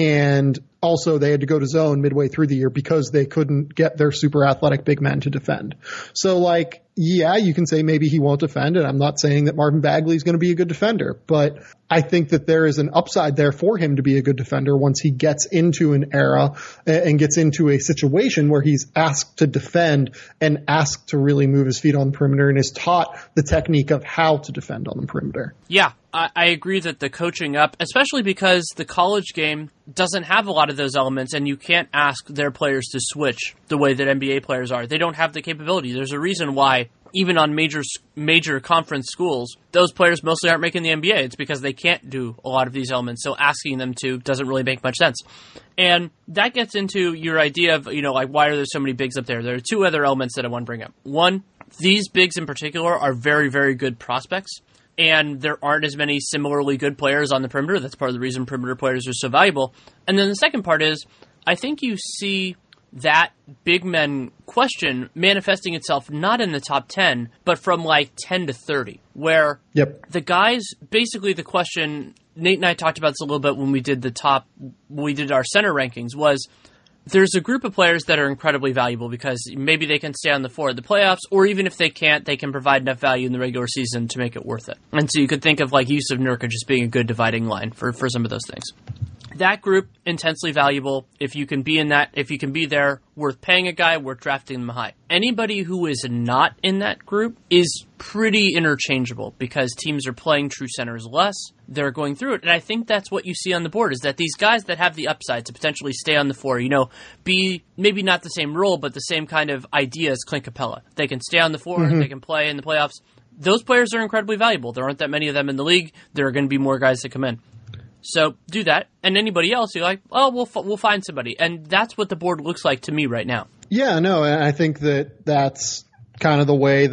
And also they had to go to zone midway through the year because they couldn't get their super athletic big men to defend. So like, yeah, you can say maybe he won't defend, and I'm not saying that Marvin Bagley is going to be a good defender, but I think that there is an upside there for him to be a good defender once he gets into an era and gets into a situation where he's asked to defend and asked to really move his feet on the perimeter and is taught the technique of how to defend on the perimeter. Yeah, I, I agree that the coaching up, especially because the college game doesn't have a lot of those elements, and you can't ask their players to switch the way that N B A players are. They don't have the capability. There's a reason why even on major major conference schools, those players mostly aren't making the N B A. It's because they can't do a lot of these elements, so asking them to doesn't really make much sense. And that gets into your idea of, you know, like, why are there so many bigs up there? There are two other elements that I want to bring up. One, these bigs in particular are very, very good prospects, and there aren't as many similarly good players on the perimeter. That's part of the reason perimeter players are so valuable. And then the second part is, I think you see that big men question manifesting itself not in the top ten, but from like ten to thirty, where yep. the guys, basically the question, Nate and I talked about this a little bit when we did the top, when we did our center rankings, was there's a group of players that are incredibly valuable because maybe they can stay on the floor at the playoffs, or even if they can't, they can provide enough value in the regular season to make it worth it. And so you could think of like Yusuf Nurkic as being a good dividing line for, for some of those things. That group, intensely valuable. If you can be in that, if you can be there, worth paying a guy, worth drafting them high. Anybody who is not in that group is pretty interchangeable because teams are playing true centers less. They're going through it. And I think that's what you see on the board, is that these guys that have the upside to potentially stay on the floor, you know, be maybe not the same role, but the same kind of idea as Clint Capella. They can stay on the floor, mm-hmm. they can play in the playoffs. Those players are incredibly valuable. There aren't that many of them in the league. There are going to be more guys that come in. So do that, and anybody else, you're like, oh, we'll f- we'll find somebody, and that's what the board looks like to me right now. Yeah, no, and I think that that's kind of the way that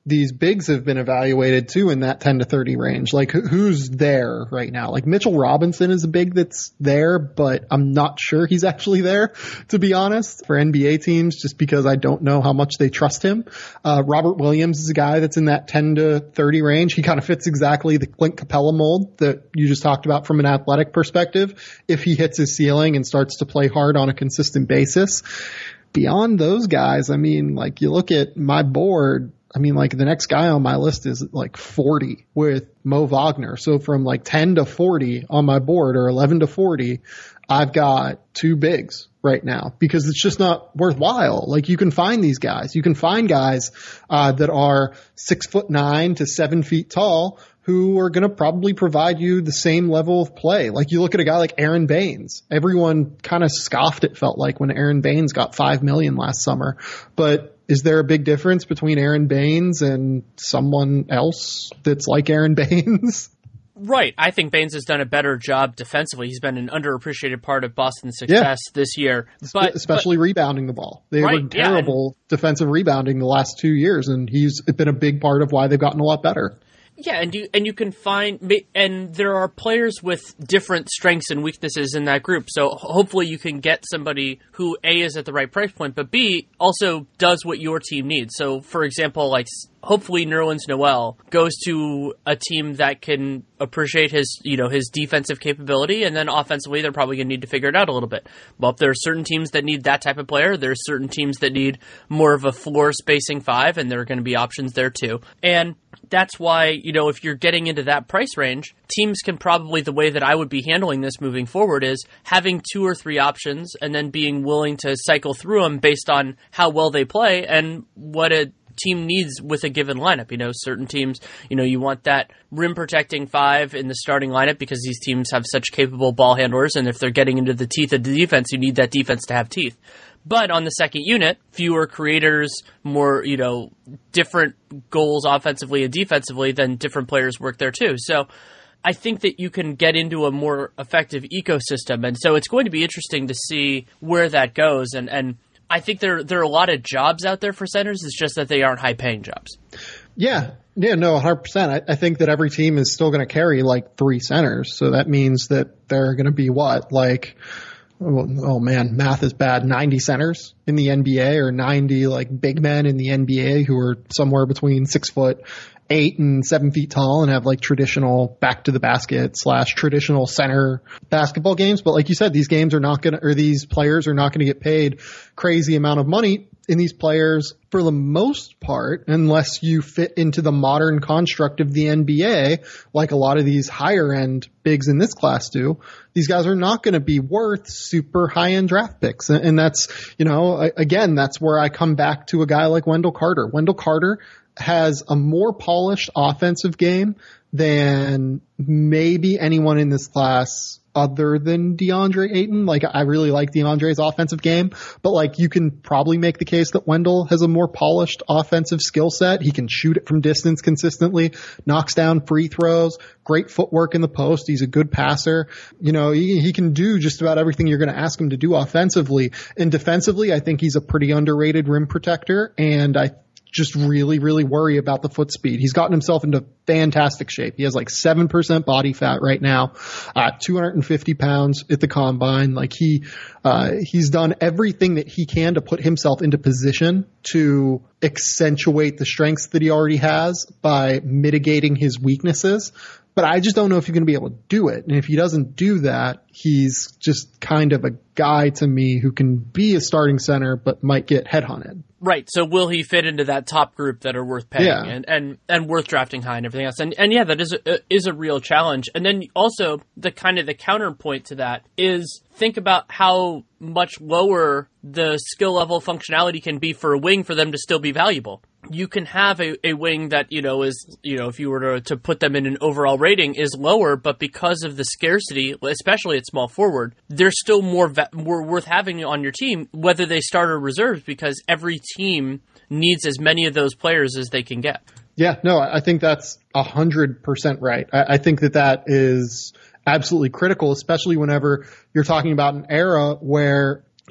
these bigs have been evaluated too in that ten to thirty range. Like who's there right now? Like Mitchell Robinson is a big that's there, but I'm not sure he's actually there, to be honest, for N B A teams, just because I don't know how much they trust him. Uh, Robert Williams is a guy that's in that ten to thirty range. He kind of fits exactly the Clint Capella mold that you just talked about from an athletic perspective. If he hits his ceiling and starts to play hard on a consistent basis. Beyond those guys, I mean, like you look at my board, I mean, like the next guy on my list is like forty with Mo Wagner. So from like ten to forty on my board or eleven to forty, I've got two bigs right now because it's just not worthwhile. Like you can find these guys. You can find guys uh, that are six foot nine to seven feet tall who are going to probably provide you the same level of play. Like you look at a guy like Aaron Baines. Everyone kind of scoffed, it felt like, when Aaron Baines got five million dollars last summer. But is there a big difference between Aaron Baines and someone else that's like Aaron Baines? Right. I think Baines has done a better job defensively. He's been an underappreciated part of Boston's success yeah. this year. But Especially but, rebounding the ball. They right, were terrible yeah, and, defensive rebounding the last two years, and he's been a big part of why they've gotten a lot better. Yeah, and you and you can find and there are players with different strengths and weaknesses in that group. So hopefully you can get somebody who A is at the right price point, but B also does what your team needs. So for example, like hopefully Nerlens Noel goes to a team that can appreciate his, you know, his defensive capability, and then offensively they're probably going to need to figure it out a little bit. Well, if there are certain teams that need that type of player, there's certain teams that need more of a floor spacing five, and there are going to be options there too. And that's why, you know, if you're getting into that price range, teams can probably, the way that I would be handling this moving forward is having two or three options and then being willing to cycle through them based on how well they play and what a team needs with a given lineup. You know, certain teams, you know, you want that rim protecting five in the starting lineup because these teams have such capable ball handlers, and if they're getting into the teeth of the defense, you need that defense to have teeth. But on the second unit, fewer creators, more, you know, different goals offensively and defensively, then different players work there too. So I think that you can get into a more effective ecosystem. And so it's going to be interesting to see where that goes. And, and I think there, there are a lot of jobs out there for centers. It's just that they aren't high paying jobs. Yeah. Yeah, no, one hundred percent. I, I think that every team is still going to carry like three centers. So that means that they're going to be what? Like, Oh, oh man, math is bad. ninety centers in the N B A or ninety like big men in the N B A who are somewhere between six foot eight and seven feet tall and have like traditional back to the basket slash traditional center basketball games. But like you said, these games are not going to, or these players are not going to get paid crazy amount of money. And these players, for the most part, unless you fit into the modern construct of the N B A, like a lot of these higher end bigs in this class do, these guys are not going to be worth super high end draft picks. And that's, you know, again, that's where I come back to a guy like Wendell Carter. Wendell Carter has a more polished offensive game than maybe anyone in this class other than DeAndre Ayton. Like, I really like DeAndre's offensive game, but like you can probably make the case that Wendell has a more polished offensive skill set. He can shoot it from distance consistently, knocks down free throws, great footwork in the post. He's a good passer. You know, he, he can do just about everything you're going to ask him to do offensively. And defensively, I think he's a pretty underrated rim protector. And I just really, really worry about the foot speed. He's gotten himself into fantastic shape. He has like seven percent body fat right now, uh, two hundred fifty pounds at the combine. Like he, uh, he's done everything that he can to put himself into position to accentuate the strengths that he already has by mitigating his weaknesses. But I just don't know if he's going to be able to do it. And if he doesn't do that, he's just kind of a guy to me who can be a starting center, but might get headhunted. Right. So will he fit into that top group that are worth paying yeah. and, and, and worth drafting high and everything else? And, and yeah, that is a, is a real challenge. And then also the kind of the counterpoint to that is think about how much lower the skill level functionality can be for a wing for them to still be valuable. You can have a, a wing that, you know, is, you know, if you were to, to put them in an overall rating is lower, but because of the scarcity, especially at small forward, they're still more, va- more worth having on your team, whether they start or reserves, because every team needs as many of those players as they can get. Yeah, no, I think that's a hundred percent right. I, I think that that is absolutely critical, especially whenever you're talking about an era where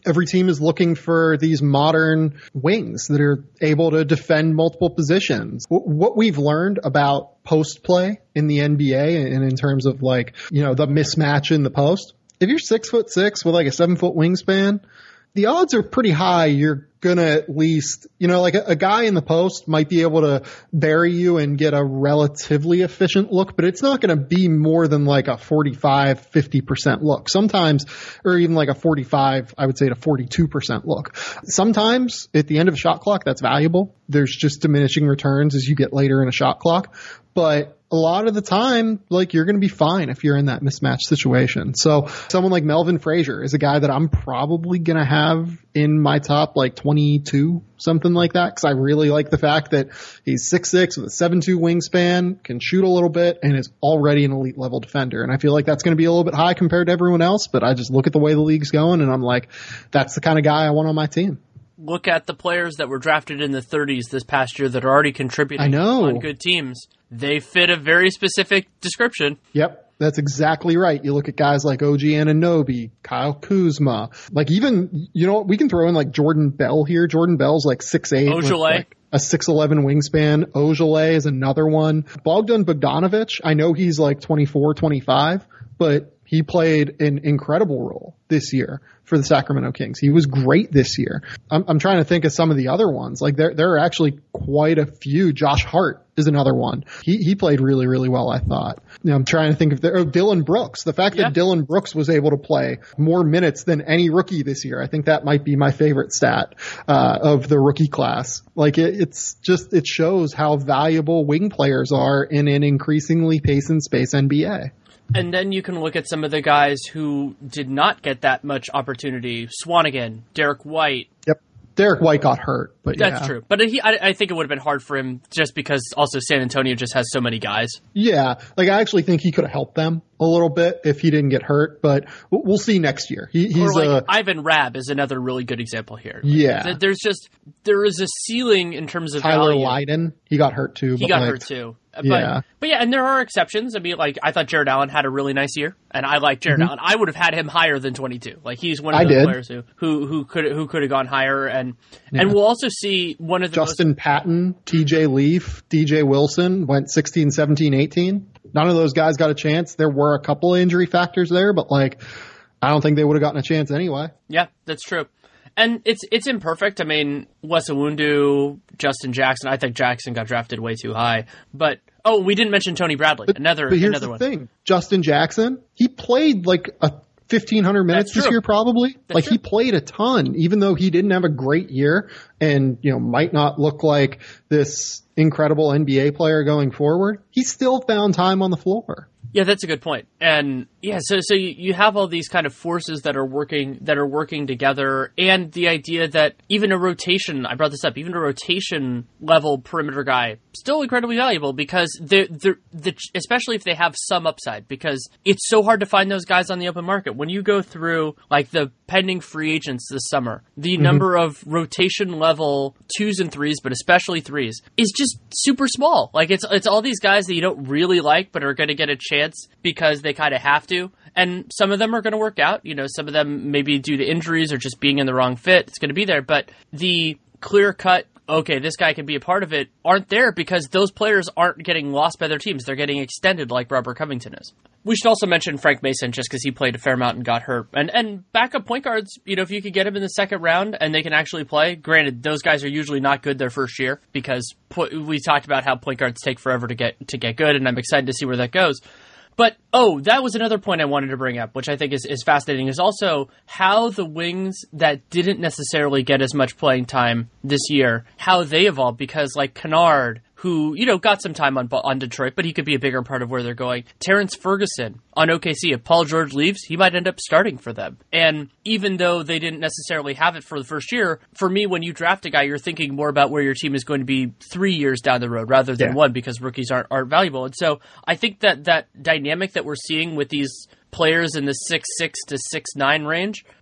every team is looking for these modern wings that are able to defend multiple positions. What we've learned about post play in the N B A and in terms of like, you know, the mismatch in the post, if you're six foot six with like a seven foot wingspan, the odds are pretty high you're going to at least, you know, like a, a guy in the post might be able to bury you and get a relatively efficient look, but it's not going to be more than like a forty-five, fifty percent look. Sometimes, or even like a forty-five, I would say to forty-two percent look. Sometimes at the end of a shot clock, that's valuable. There's just diminishing returns as you get later in a shot clock. But a lot of the time, like, you're going to be fine if you're in that mismatch situation. So someone like Melvin Frazier is a guy that I'm probably going to have in my top like twenty-two, something like that. Cause I really like the fact that he's six six with a seven two wingspan, can shoot a little bit, and is already an elite level defender. And I feel like that's going to be a little bit high compared to everyone else, but I just look at the way the league's going and I'm like, that's the kind of guy I want on my team. Look at the players that were drafted in the thirties this past year that are already contributing I know. on good teams. They fit a very specific description. Yep, that's exactly right. You look at guys like O G Anunoby, Kyle Kuzma, like even, you know, we can throw in like Jordan Bell here. Jordan Bell's like six eight. Ojale. Like a six eleven wingspan. Ojale is another one. Bogdan Bogdanovic, I know he's like twenty-four, twenty-five, but he played an incredible role this year for the Sacramento Kings. He was great this year. I'm, I'm trying to think of some of the other ones. Like there, there are actually quite a few. Josh Hart is another one. He, he played really, really well, I thought. Now I'm trying to think of there. Oh, Dylan Brooks. The fact yeah. that Dylan Brooks was able to play more minutes than any rookie this year, I think that might be my favorite stat, uh, of the rookie class. Like it, it's just, it shows how valuable wing players are in an increasingly pace and space N B A. And then you can look at some of the guys who did not get that much opportunity. Swanigan, Derek White. Yep. Derek White got hurt, but That's yeah. true. But he, I, I think it would have been hard for him just because also San Antonio just has so many guys. Yeah. Like I actually think he could have helped them a little bit if he didn't get hurt, but we'll see next year. He, he's or like uh, Ivan Rabb is another really good example here. Like, yeah. th- There's just, there is a ceiling in terms of Tyler value. Lydon. He got hurt too. He but got like, hurt too. But, yeah. but yeah, and there are exceptions. I mean, like, I thought Jared Allen had a really nice year, and I like Jared Mm-hmm. Allen. I would have had him higher than twenty-two. Like, he's one of I those did. players who, who, who could who could have gone higher. And Yeah. and we'll also see one of the Justin most, Patton, T J Leaf, D J Wilson went sixteen, seventeen, eighteen. None of those guys got a chance. There were a couple of injury factors there, but like, I don't think they would have gotten a chance anyway. Yeah, that's true. And it's it's imperfect. I mean, Wes Iwundu, Justin Jackson. I think Jackson got drafted way too high. But oh, we didn't mention Tony Bradley. But, another but here's another the one. thing. Justin Jackson, he played like a fifteen hundred minutes That's this true. year probably. That's like true. he played a ton, even though he didn't have a great year and, you know, might not look like this incredible N B A player going forward. He still found time on the floor. Yeah, that's a good point. And yeah, so so you, you have all these kind of forces that are working that are working together, and the idea that even a rotation, I brought this up, even a rotation level perimeter guy still incredibly valuable because they're, they're, the especially if they have some upside, because it's so hard to find those guys on the open market. When you go through like the pending free agents this summer, the Mm-hmm. number of rotation level twos and threes, but especially threes, is just super small. Like it's it's all these guys that you don't really like but are going to get a chance because they kind of have to. And some of them are going to work out. You know, some of them maybe due to injuries or just being in the wrong fit, it's going to be there. But the clear-cut, okay, this guy can be a part of it, aren't there because those players aren't getting lost by their teams. They're getting extended like Robert Covington is. We should also mention Frank Mason just because he played a fair amount and got hurt. And and backup point guards, you know, if you could get him in the second round and they can actually play, granted, those guys are usually not good their first year because po- we talked about how point guards take forever to get to get good, and I'm excited to see where that goes. But, oh, that was another point I wanted to bring up, which I think is, is fascinating, is also how the wings that didn't necessarily get as much playing time this year, how they evolved, because like Kennard, who, you know, got some time on on Detroit, but he could be a bigger part of where they're going. Terrence Ferguson on O K C, if Paul George leaves, he might end up starting for them. And even though they didn't necessarily have it for the first year, for me, when you draft a guy, you're thinking more about where your team is going to be three years down the road rather than Yeah. one, because rookies aren't, aren't valuable. And so I think that that dynamic that we're seeing with these players in the six six to six nine range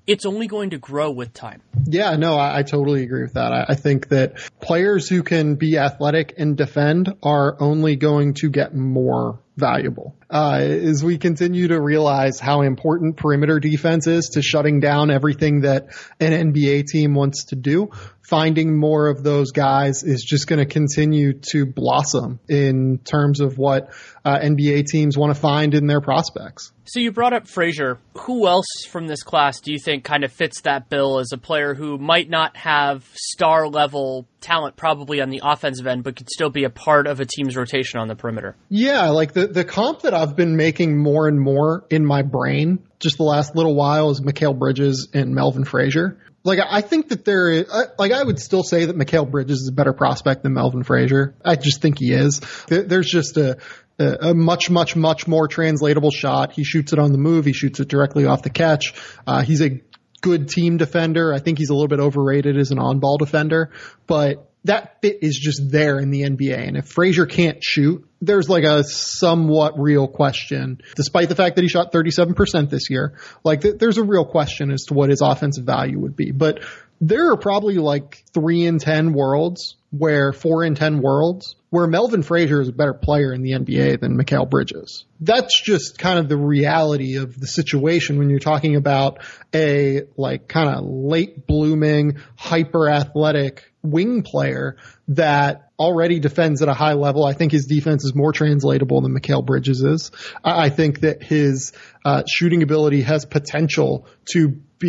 it's only going to grow with time. Yeah, no, I, I totally agree with that. I, I think that players who can be athletic and defend are only going to get more valuable. Uh, as we continue to realize how important perimeter defense is to shutting down everything that an N B A team wants to do, finding more of those guys is just going to continue to blossom in terms of what uh, N B A teams want to find in their prospects. So you brought up Frazier. Who else from this class do you think kind of fits that bill as a player who might not have star level talent probably on the offensive end, but could still be a part of a team's rotation on the perimeter? Yeah, like the, the comp that I've been making more and more in my brain just the last little while is Mikal Bridges and Melvin Frazier. Like, I think that there is, like, I would still say that Mikal Bridges is a better prospect than Melvin Frazier. I just think he is. There's just a, a much, much, much more translatable shot. He shoots it on the move. He shoots it directly off the catch. Uh, he's a good team defender. I think he's a little bit overrated as an on-ball defender, but that fit is just there in the N B A. And if Frazier can't shoot, there's like a somewhat real question, despite the fact that he shot thirty-seven percent this year. Like th- there's a real question as to what his offensive value would be. But there are probably like three in ten worlds where four in ten worlds where Melvin Frazier is a better player in the N B A than Mikal Bridges. That's just kind of the reality of the situation when you're talking about a like kind of late blooming, hyper athletic wing player that already defends at a high level. I think his defense is more translatable than Mikal Bridges is. I think that his uh, shooting ability has potential to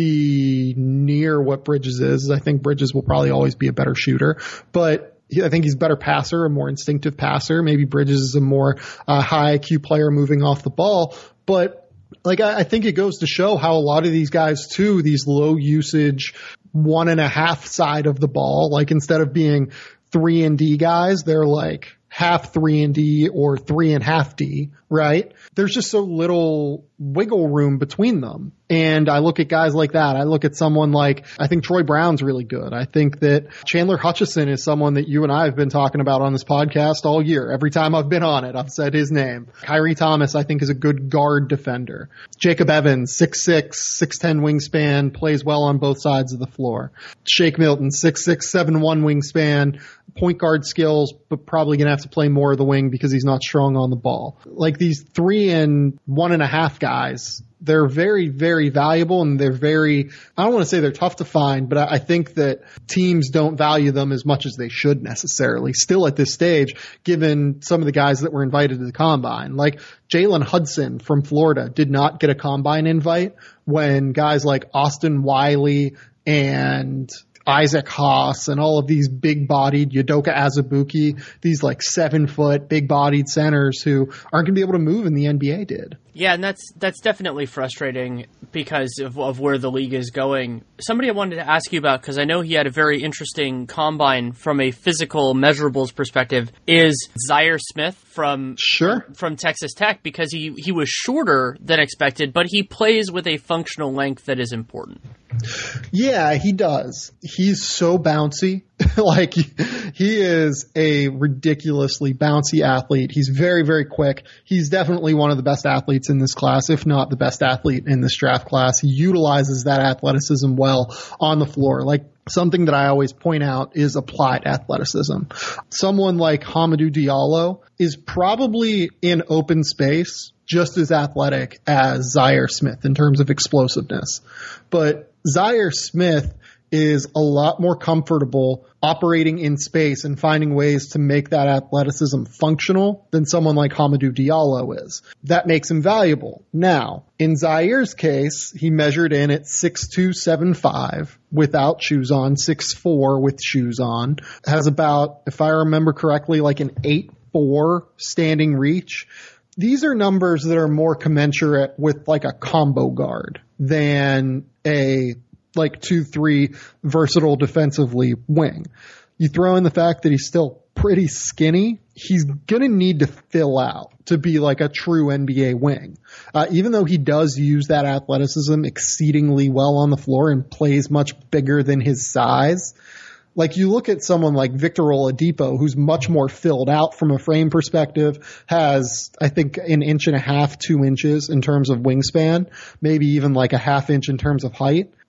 be near what Bridges is. I think Bridges will probably always be a better shooter, but I think he's a better passer, a more instinctive passer. Maybe Bridges is a more uh, high I Q player moving off the ball, but like I, I think it goes to show how a lot of these guys too, these low usage one and a half side of the ball, like instead of being three and D guys, they're like half three and D or three and half D, right? There's just so little wiggle room between them. And I look at guys like that. I look at someone like, I think Troy Brown's really good. I think that Chandler Hutchison is someone that you and I have been talking about on this podcast all year. Every time I've been on it, I've said his name. Kyrie Thomas, I think, is a good guard defender. Jacob Evans, six six, six ten wingspan, plays well on both sides of the floor. Shake Milton, six six, seven one wingspan, point guard skills, but probably going to have to play more of the wing because he's not strong on the ball. Like these three and one and a half guys, they're very, very valuable, and they're very, I don't want to say they're tough to find, but I think that teams don't value them as much as they should necessarily still at this stage, given some of the guys that were invited to the combine. Like Jalen Hudson from Florida did not get a combine invite when guys like Austin Wiley and Isaac Haas and all of these big-bodied Udoka Azubuike, these like seven-foot big-bodied centers who aren't going to be able to move in the N B A did. Yeah, and that's that's definitely frustrating because of, of where the league is going. Somebody I wanted to ask you about, because I know he had a very interesting combine from a physical measurables perspective, is Zaire Smith from sure. from Texas Tech, because he, he was shorter than expected, but he plays with a functional length that is important. Yeah, he does. He's so bouncy. Like, he is a ridiculously bouncy athlete. He's very, very quick. He's definitely one of the best athletes in this class, if not the best athlete in this draft class. He utilizes that athleticism well on the floor. Like, something that I always point out is applied athleticism. Someone like Hamidou Diallo is probably in open space just as athletic as Zaire Smith in terms of explosiveness. But Zaire Smith is a lot more comfortable operating in space and finding ways to make that athleticism functional than someone like Hamidou Diallo is. That makes him valuable. Now, in Zaire's case, he measured in at six two, seven five without shoes on, six four with shoes on, has about, if I remember correctly, like an eight four standing reach. These are numbers that are more commensurate with like a combo guard than a like two three versatile defensively wing. You throw in the fact that he's still pretty skinny, he's going to need to fill out to be like a true N B A wing. Uh, even though he does use that athleticism exceedingly well on the floor and plays much bigger than his size. Like, you look at someone like Victor Oladipo, who's much more filled out from a frame perspective, has, I think, an inch and a half, two inches in terms of wingspan, maybe even like a half inch in terms of height.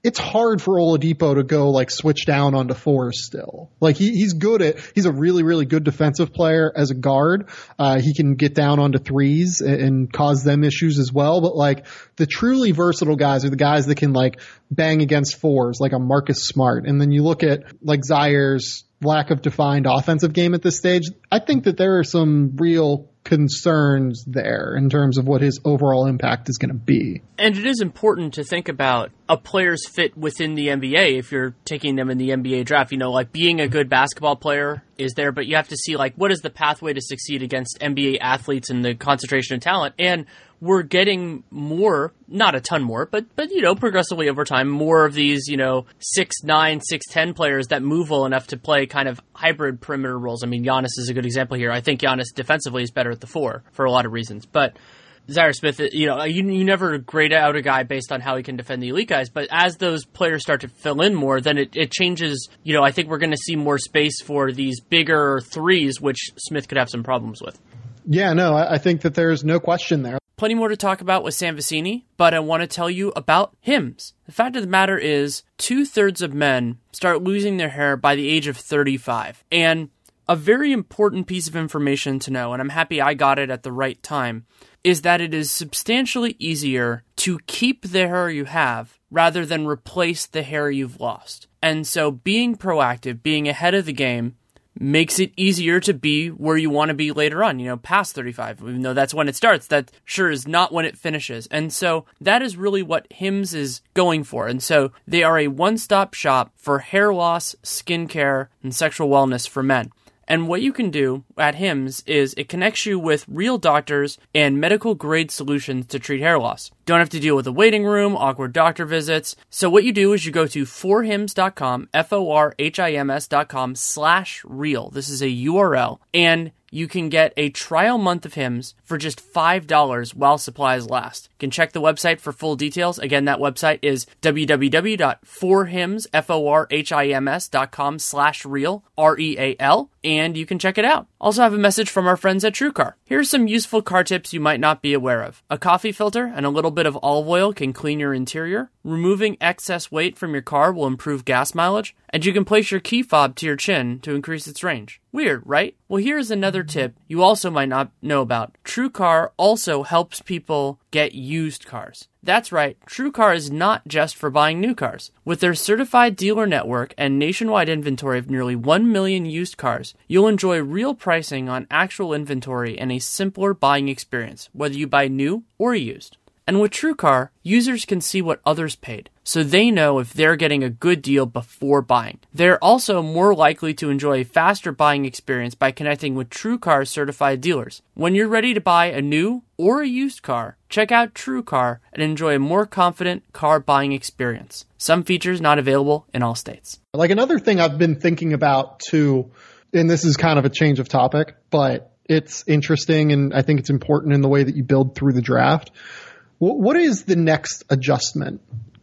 it's hard for Oladipo to go like switch down onto fours still. Like he, he's good at, he's a really, really good defensive player as a guard. Uh, he can get down onto threes and, and cause them issues as well. But like the truly versatile guys are the guys that can like bang against fours, like a Marcus Smart. And then you look at like Zaire's lack of defined offensive game at this stage. I think that there are some real concerns there in terms of what his overall impact is going to be. And it is important to think about a player's fit within the N B A if you're taking them in the N B A draft. You know, like being a good basketball player is there, but you have to see like what is the pathway to succeed against N B A athletes and the concentration of talent. And we're getting more, not a ton more, but, but you know, progressively over time, more of these, you know, six nine, six ten players that move well enough to play kind of hybrid perimeter roles. I mean, Giannis is a good example here. I think Giannis defensively is better at the four for a lot of reasons. But Zaire Smith, you know, you, you never grade out a guy based on how he can defend the elite guys. But as those players start to fill in more, then it, it changes. You know, I think we're going to see more space for these bigger threes, which Smith could have some problems with. Yeah, no, I, I think that there's no question there. Plenty more to talk about with Sam Vecenie, but I want to tell you about Hims. The fact of the matter is, two-thirds of men start losing their hair by the age of thirty-five. And a very important piece of information to know, and I'm happy I got it at the right time, is that it is substantially easier to keep the hair you have rather than replace the hair you've lost. And so being proactive, being ahead of the game, makes it easier to be where you want to be later on, you know, past thirty-five, even though that's when it starts. That sure is not when it finishes. And so that is really what Hims is going for. And so they are a one-stop shop for hair loss, skincare, and sexual wellness for men. And what you can do at Hims is it connects you with real doctors and medical-grade solutions to treat hair loss. Don't have to deal with a waiting room, awkward doctor visits. So what you do is you go to forhims dot com, F O R H I M S dot com slash real. This is a U R L. And you can get a trial month of Hims for just five dollars while supplies last. You can check the website for full details. Again, that website is w w w dot forhims, F O R H I M S dot com slash real, R E A L, and you can check it out. Also have a message from our friends at TrueCar. Here are some useful car tips you might not be aware of. A coffee filter and a little bit of olive oil can clean your interior. Removing excess weight from your car will improve gas mileage. And you can place your key fob to your chin to increase its range. Weird, right? Well, here's another tip you also might not know about. TrueCar also helps people get used cars. That's right, TrueCar is not just for buying new cars. With their certified dealer network and nationwide inventory of nearly one million used cars, you'll enjoy real pricing on actual inventory and a simpler buying experience, whether you buy new or used. And with TrueCar, users can see what others paid, so they know if they're getting a good deal before buying. They're also more likely to enjoy a faster buying experience by connecting with TrueCar certified dealers. When you're ready to buy a new or a used car, check out TrueCar and enjoy a more confident car buying experience. Some features not available in all states. Like another thing I've been thinking about too, and this is kind of a change of topic, but it's interesting and I think it's important in the way that you build through the draft. What is the next adjustment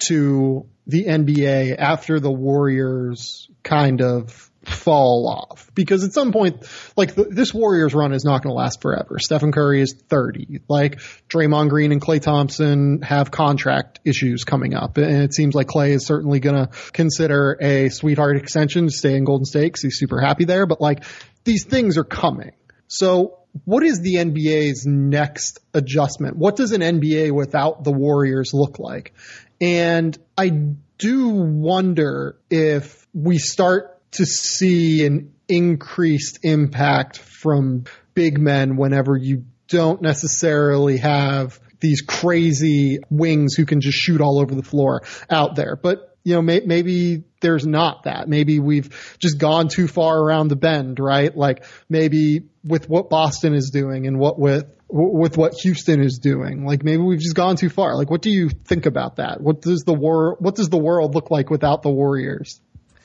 to the N B A after the Warriors kind of fall off? Because at some point, like the, this Warriors run is not going to last forever. Stephen Curry is thirty. Like Draymond Green and Klay Thompson have contract issues coming up. And it seems like Klay is certainly going to consider a sweetheart extension to stay in Golden State because he's super happy there. But like these things are coming. So what is the N B A's next adjustment? What does an N B A without the Warriors look like? And I do wonder if we start to see an increased impact from big men whenever you don't necessarily have these crazy wings who can just shoot all over the floor out there. But you know, may, maybe there's not that. Maybe we've just gone too far around the bend, right? Like maybe with what Boston is doing and what with with what Houston is doing, like maybe we've just gone too far. Like, what do you think about that? What does the war? What does the world look like without the Warriors?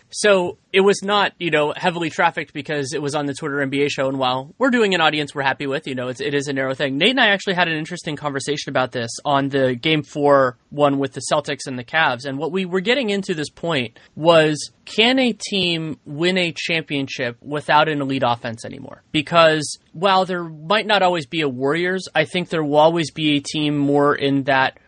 So it was not, you know, heavily trafficked because it was on the Twitter N B A show. And while we're doing an audience we're happy with, you know, it's, it is a narrow thing. Nate and I actually had an interesting conversation about this on the game four one with the Celtics and the Cavs. And what we were getting into this point was, can a team win a championship without an elite offense anymore? Because while there might not always be a Warriors, I think there will always be a team more in that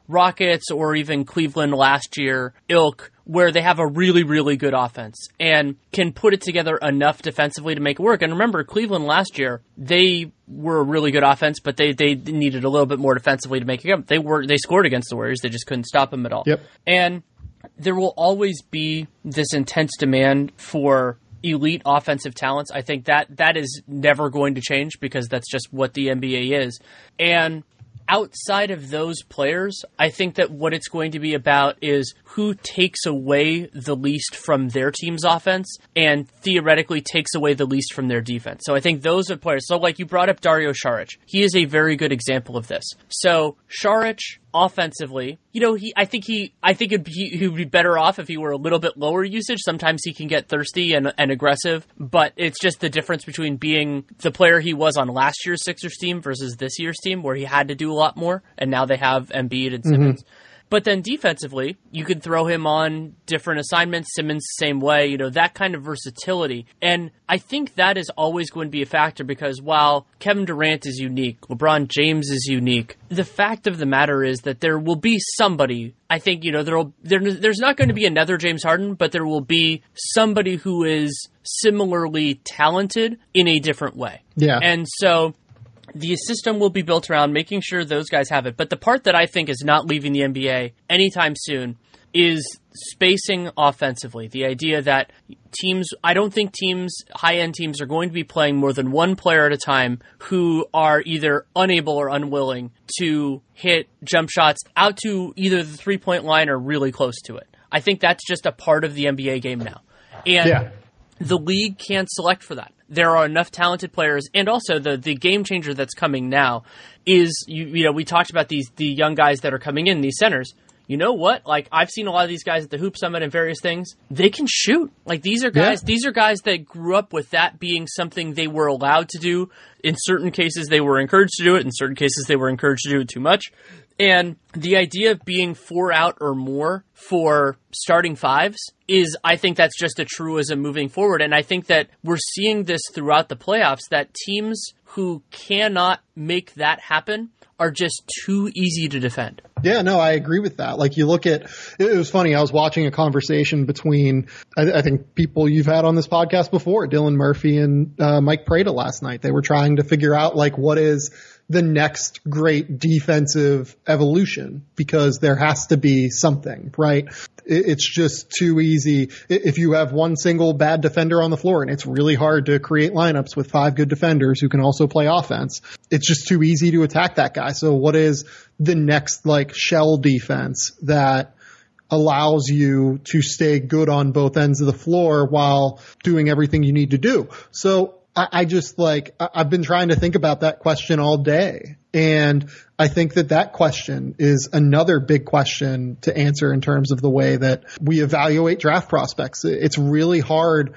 Rockets or even Cleveland last year, ilk, where they have a really, really good offense and can put it together enough defensively to make it work. And remember, Cleveland last year, they were a really good offense, but they, they needed a little bit more defensively to make it up. They were they scored against the Warriors. They just couldn't stop them at all. Yep. And there will always be this intense demand for elite offensive talents. I think that that is never going to change because that's just what the N B A is. And outside of those players, I think that what it's going to be about is who takes away the least from their team's offense and theoretically takes away the least from their defense. So I think those are players. So like you brought up Dario Saric. He is a very good example of this. So Saric, offensively, you know, he I think he I think it'd be, he would be better off if he were a little bit lower usage. Sometimes he can get thirsty and, and aggressive, but it's just the difference between being the player he was on last year's Sixers team versus this year's team, where he had to do a lot more, and now they have Embiid and Simmons. Mm-hmm. But then defensively, you could throw him on different assignments, Simmons same way, you know, that kind of versatility. And I think that is always going to be a factor because while Kevin Durant is unique, LeBron James is unique, the fact of the matter is that there will be somebody, I think, you know, there'll, there, there's not going to be another James Harden, but there will be somebody who is similarly talented in a different way. Yeah. And so the system will be built around making sure those guys have it. But the part that I think is not leaving the N B A anytime soon is spacing offensively. The idea that teams, I don't think teams, high-end teams, are going to be playing more than one player at a time who are either unable or unwilling to hit jump shots out to either the three-point line or really close to it. I think that's just a part of the N B A game now. And yeah. the league can't select for that. There are enough talented players, and also the, the game changer that's coming now is, you, you know, we talked about these the young guys that are coming in, these centers. You know what? Like, I've seen a lot of these guys at the Hoop Summit and various things. They can shoot. Like, these are guys, yeah. these are guys that grew up with that being something they were allowed to do. In certain cases, they were encouraged to do it. In certain cases, they were encouraged to do it too much. And the idea of being four out or more for starting fives is, I think that's just a truism moving forward. And I think that we're seeing this throughout the playoffs, that teams who cannot make that happen are just too easy to defend. Yeah, no, I agree with that. Like, you look at, it was funny, I was watching a conversation between, I, I think, people you've had on this podcast before, Dylan Murphy and uh, Mike Prada last night. They were trying to figure out, like, what is the next great defensive evolution, because there has to be something, right? It's just too easy. If you have one single bad defender on the floor, and it's really hard to create lineups with five good defenders who can also play offense, it's just too easy to attack that guy. So what is the next, like, shell defense that allows you to stay good on both ends of the floor while doing everything you need to do? So I just, like, I've been trying to think about that question all day. And I think that that question is another big question to answer in terms of the way that we evaluate draft prospects. It's really hard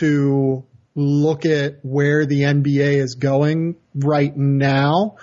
to look at where the N B A is going right now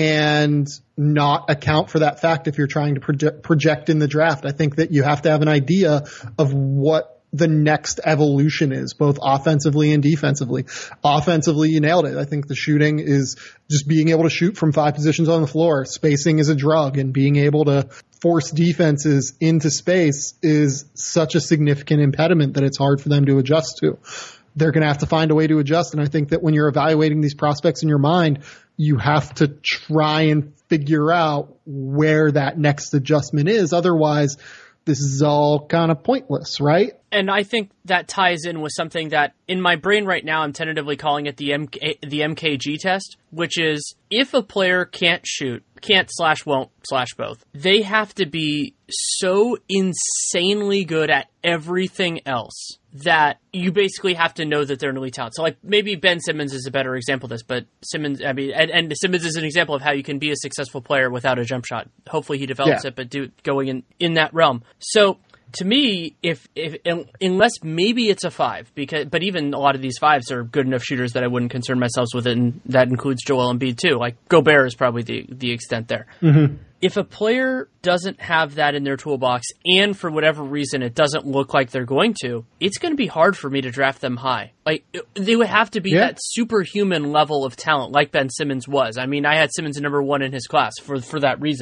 and not account for that fact if you're trying to project, project in the draft. I think that you have to have an idea of what the next evolution is, both offensively and defensively. Offensively, you nailed it. I think the shooting is just being able to shoot from five positions on the floor. Spacing is a drug, and being able to force defenses into space is such a significant impediment that it's hard for them to adjust to. They're going to have to find a way to adjust. And I think that when you're evaluating these prospects in your mind, you have to try and figure out where that next adjustment is. Otherwise, this is all kind of pointless, right? And I think that ties in with something that in my brain right now, I'm tentatively calling it the M K, the M K G test, which is if a player can't shoot, can't slash won't slash both, they have to be so insanely good at everything else that you basically have to know that they're an elite talent. So, like, maybe Ben Simmons is a better example of this, but Simmons, I mean, and, and Simmons is an example of how you can be a successful player without a jump shot. Hopefully he develops yeah. it, but do going in, in that realm. So, to me, if, if unless maybe it's a five, because but even a lot of these fives are good enough shooters that I wouldn't concern myself with it, and that includes Joel Embiid too. Like, Gobert is probably the the extent there. Mm-hmm. If a player doesn't have that in their toolbox, and for whatever reason it doesn't look like they're going to, it's going to be hard for me to draft them high. Like, they would have to be yeah. that superhuman level of talent, like Ben Simmons was. I mean, I had Simmons number one in his class for for that reason.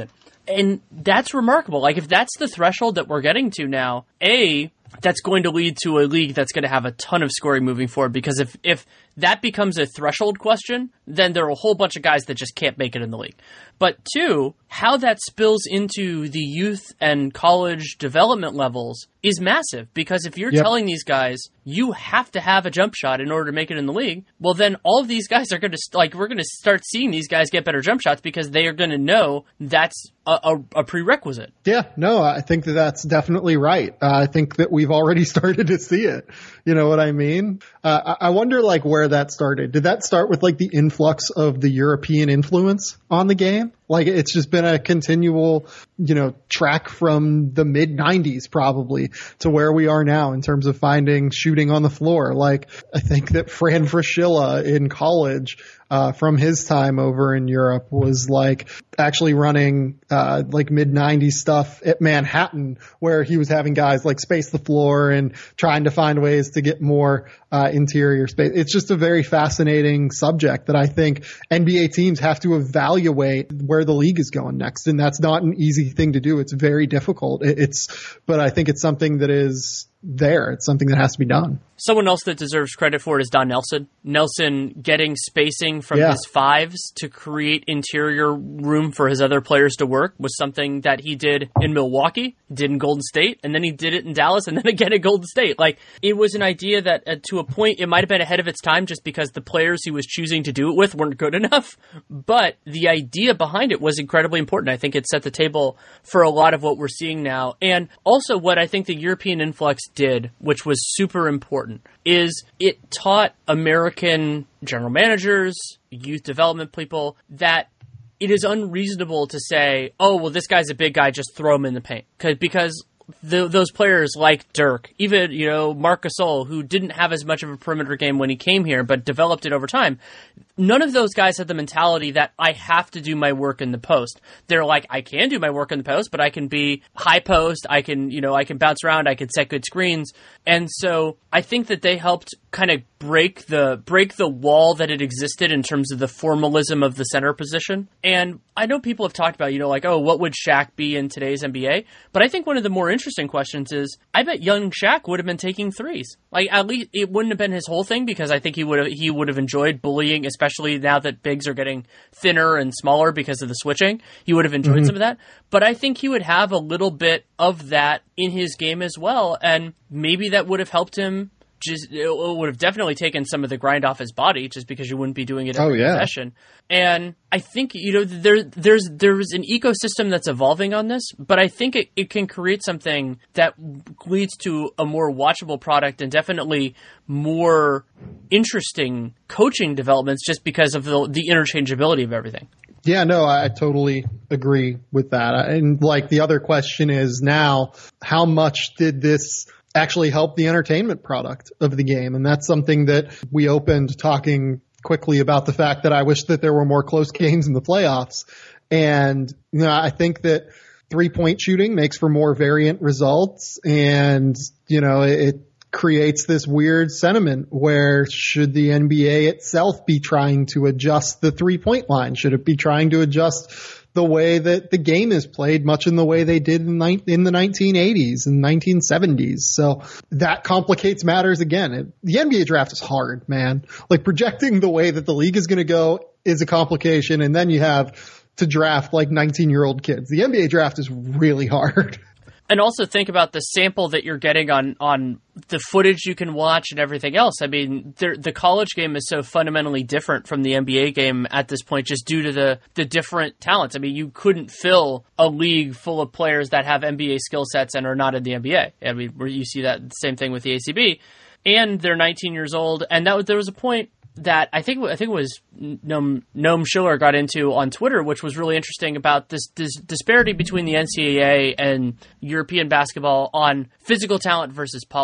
And that's remarkable. Like, if that's the threshold that we're getting to now, A, that's going to lead to a league that's going to have a ton of scoring moving forward. Because if, if that becomes a threshold question, then there are a whole bunch of guys that just can't make it in the league. But two, how that spills into the youth and college development levels is massive. Because if you're yep. telling these guys, you have to have a jump shot in order to make it in the league, well, then all of these guys are going to, like, we're going to start seeing these guys get better jump shots because they are going to know that's a, a, a prerequisite. Yeah, no, I think that that's definitely right. Uh, I think that we've already started to see it. You know what I mean? Uh, I wonder, like, where that started. Did that start with, like, the influx of the European influence on the game? Like, it's just been a continual, you know, track from the mid nineties probably to where we are now in terms of finding shooting on the floor. Like, I think that Fran Fraschilla in college, uh, from his time over in Europe was like actually running, uh, like mid nineties stuff at Manhattan where he was having guys like space the floor and trying to find ways to get more, uh, interior space. It's just a very fascinating subject that I think N B A teams have to evaluate where the league is going next. And that's not an easy thing to do. It's very difficult. It's, but I think it's something that is there. It's something that has to be done. Someone else that deserves credit for it is Don Nelson. Nelson getting spacing from yeah. his fives to create interior room for his other players to work was something that he did in Milwaukee, did in Golden State, and then he did it in Dallas, and then again at Golden State. Like, it was an idea that uh, to a point, it might have been ahead of its time just because the players he was choosing to do it with weren't good enough. But the idea behind it was incredibly important. I think it set the table for a lot of what we're seeing now. And also what I think the European influx did, which was super important, is it taught American general managers, youth development people, that it is unreasonable to say, oh, well, this guy's a big guy, just throw him in the paint. Because the, those players like Dirk, even, you know, Marc Gasol, who didn't have as much of a perimeter game when he came here, but developed it over time, none of those guys had the mentality that I have to do my work in the post. They're like, I can do my work in the post, but I can be high post. I can, you know, I can bounce around. I can set good screens. And so I think that they helped kind of break the, break the wall that had existed in terms of the formalism of the center position. And I know people have talked about, you know, like, oh, what would Shaq be in today's N B A? But I think one of the more interesting questions is, I bet young Shaq would have been taking threes. Like, at least it wouldn't have been his whole thing because I think he would have, he would have enjoyed bullying, especially Especially now that bigs are getting thinner and smaller because of the switching. He would have enjoyed mm-hmm. some of that. But I think he would have a little bit of that in his game as well. And maybe that would have helped him. Just, it would have definitely taken some of the grind off his body just because you wouldn't be doing it every oh, yeah. possession. And I think, you know, there, there's, there's an ecosystem that's evolving on this, but I think it, it can create something that leads to a more watchable product and definitely more interesting coaching developments just because of the, the interchangeability of everything. Yeah, no, I totally agree with that. And like the other question is now, how much did this actually help the entertainment product of the game? And that's something that we opened talking quickly about the fact that I wish that there were more close games in the playoffs. And, you know, I think that three point shooting makes for more variant results. And, you know, it, it creates this weird sentiment where should the N B A itself be trying to adjust the three point line? Should it be trying to adjust the way that the game is played, much in the way they did in, ni- in the nineteen eighties and nineteen seventies. So that complicates matters again. It, the N B A draft is hard, man. Like projecting the way that the league is going to go is a complication. And then you have to draft like nineteen year old kids. The N B A draft is really hard. And also think about the sample that you're getting on, on the footage you can watch and everything else. I mean, the college game is so fundamentally different from the N B A game at this point, just due to the, the different talents. I mean, you couldn't fill a league full of players that have N B A skill sets and are not in the N B A. I mean, where you see that same thing with the A C B. And they're nineteen years old. And that was, there was a point that I think I think it was Noam, Noam Schiller got into on Twitter, which was really interesting about this, this disparity between the N C double A and European basketball on physical talent versus polish.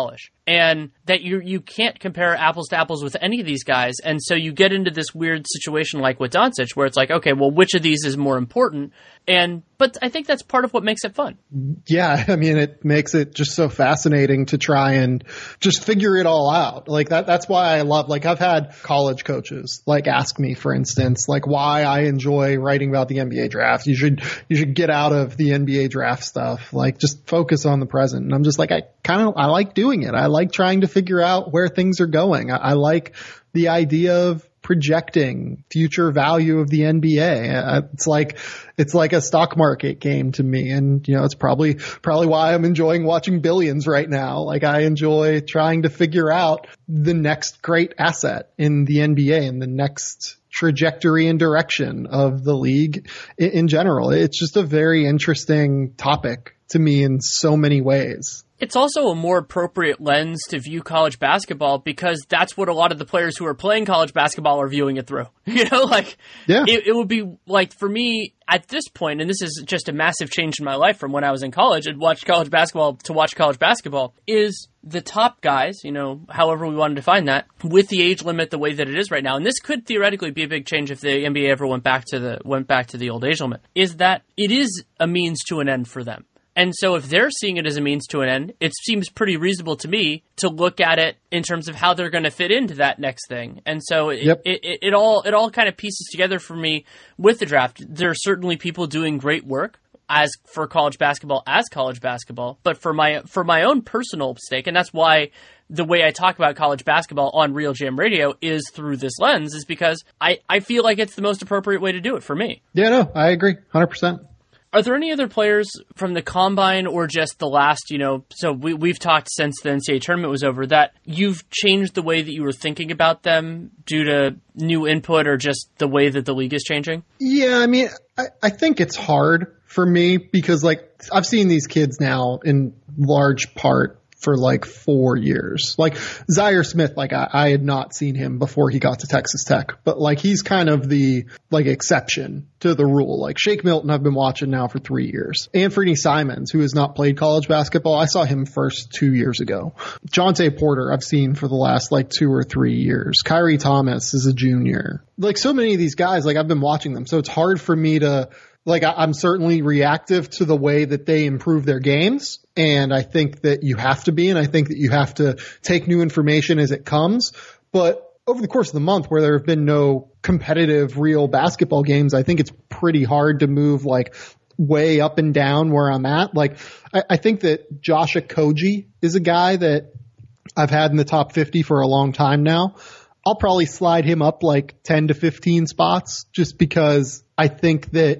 and that you you can't compare apples to apples with any of these guys. And so you get into this weird situation like with Doncic, where it's like, okay, well, which of these is more important? And but I think that's part of what makes it fun. Yeah, I mean, it makes it just so fascinating to try and just figure it all out. Like that, that's why I love, like I've had college coaches like ask me, for instance, like why I enjoy writing about the N B A draft. You should, you should get out of the N B A draft stuff. Like just focus on the present. And I'm just like, I kind of, I like doing it. I like trying to figure out where things are going. I, I like the idea of projecting future value of the N B A. It's like, it's like a stock market game to me. And, you know, it's probably, probably why I'm enjoying watching Billions right now. Like I enjoy trying to figure out the next great asset in the N B A and the next trajectory and direction of the league in, in general. It's just a very interesting topic to me in so many ways. It's also a more appropriate lens to view college basketball because that's what a lot of the players who are playing college basketball are viewing it through. You know, like, yeah. it, it would be like for me at this point, and this is just a massive change in my life from when I was in college and watched college basketball to watch college basketball, is the top guys, you know, however we want to define that, with the age limit the way that it is right now. And this could theoretically be a big change if the N B A ever went back to the went back to the old age limit, is that it is a means to an end for them. And so if they're seeing it as a means to an end, it seems pretty reasonable to me to look at it in terms of how they're going to fit into that next thing. And so it, yep. it, it, it all it all kind of pieces together for me with the draft. There are certainly people doing great work as for college basketball as college basketball, but for my for my own personal stake, and that's why the way I talk about college basketball on Real Jam Radio is through this lens, is because I, I feel like it's the most appropriate way to do it for me. Yeah, no, I agree, one hundred percent. Are there any other players from the Combine or just the last, you know, so we, we've talked since the N C double A tournament was over, that you've changed the way that you were thinking about them due to new input or just the way that the league is changing? Yeah, I mean, I, I think it's hard for me because, like, I've seen these kids now in large part for like four years. Like Zaire Smith, like I, I had not seen him before he got to Texas Tech, but like he's kind of the like exception to the rule. Like Shake Milton, I've been watching now for three years. Anthony Simons, who has not played college basketball, I saw him first two years ago. Jonte Porter, I've seen for the last like two or three years. Kyrie Thomas is a junior. Like so many of these guys, like I've been watching them. So it's hard for me to, like, I'm certainly reactive to the way that they improve their games. And I think that you have to be, and I think that you have to take new information as it comes. But over the course of the month where there have been no competitive real basketball games, I think it's pretty hard to move like way up and down where I'm at. Like, I, I think that Josh Okogie is a guy that I've had in the top fifty for a long time now. I'll probably slide him up like ten to fifteen spots just because I think that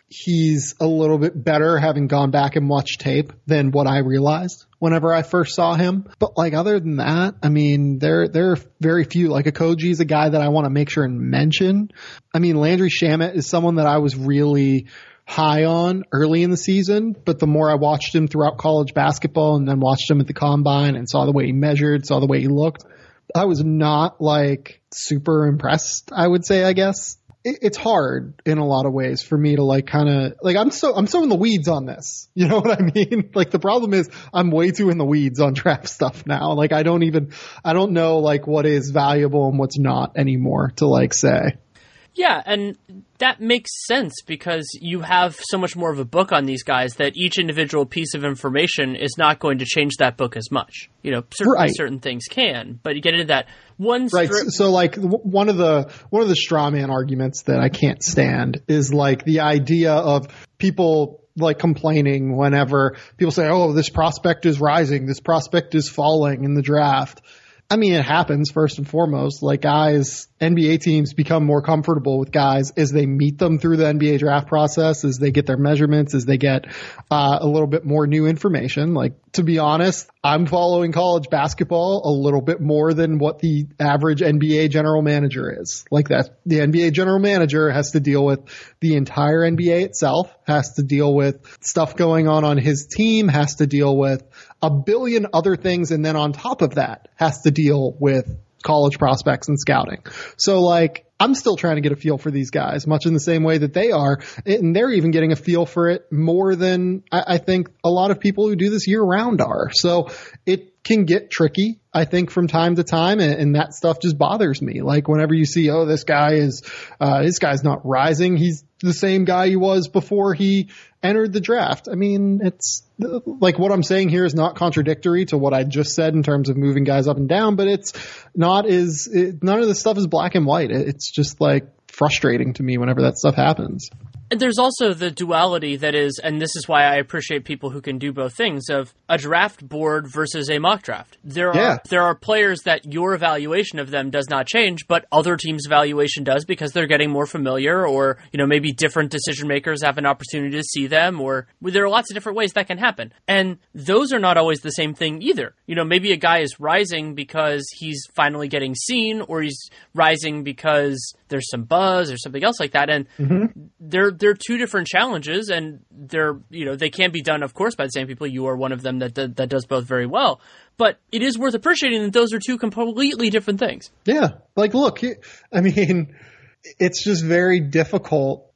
he's a little bit better having gone back and watched tape than what I realized whenever I first saw him. But like other than that, I mean, there, there are very few. Like Okogie is a guy that I want to make sure and mention. I mean, Landry Shamet is someone that I was really high on early in the season, but the more I watched him throughout college basketball and then watched him at the Combine and saw the way he measured, saw the way he looked, I was not like super impressed, I would say, I guess. It's hard in a lot of ways for me to like kind of like I'm so I'm so in the weeds on this. You know what I mean? Like the problem is I'm way too in the weeds on draft stuff now. Like I don't even I don't know like what is valuable and what's not anymore to like say. Yeah, and that makes sense because you have so much more of a book on these guys that each individual piece of information is not going to change that book as much. You know, certainly right. certain things can, but you get into that one. Right. Stri- so like one of the one of the straw man arguments that I can't stand is like the idea of people like complaining whenever people say, "Oh, this prospect is rising, this prospect is falling in the draft." I mean, it happens first and foremost. Like guys, N B A teams become more comfortable with guys as they meet them through the N B A draft process, as they get their measurements, as they get uh, a little bit more new information. Like, to be honest, I'm following college basketball a little bit more than what the average N B A general manager is. Like that, the N B A general manager has to deal with the entire N B A itself, has to deal with stuff going on on his team, has to deal with a billion other things, and then on top of that has to deal with college prospects and scouting. So like I'm still trying to get a feel for these guys, much in the same way that they are. And they're even getting a feel for it more than I, I think a lot of people who do this year round are. So it can get tricky, I think, from time to time, and, and that stuff just bothers me. Like whenever you see, oh, this guy is, uh, this guy's not rising. He's the same guy he was before he entered the draft. I mean, it's like what I'm saying here is not contradictory to what I just said in terms of moving guys up and down, but it's not as, it, none of this stuff is black and white. It's just like frustrating to me whenever that stuff happens. And there's also the duality that is, and this is why I appreciate people who can do both things, of a draft board versus a mock draft. There are yeah. there are players that your evaluation of them does not change, but other teams' evaluation does because they're getting more familiar, or you know maybe different decision makers have an opportunity to see them, or there are lots of different ways that can happen. And those are not always the same thing either. You know, maybe a guy is rising because he's finally getting seen, or he's rising because there's some buzz or something else like that. And mm-hmm. they're they're two different challenges, and they're you know they can be done, of course, by the same people. You are one of them that that, that does both very well. But it is worth appreciating that those are two completely different things. Yeah, like look, I mean, it's just very difficult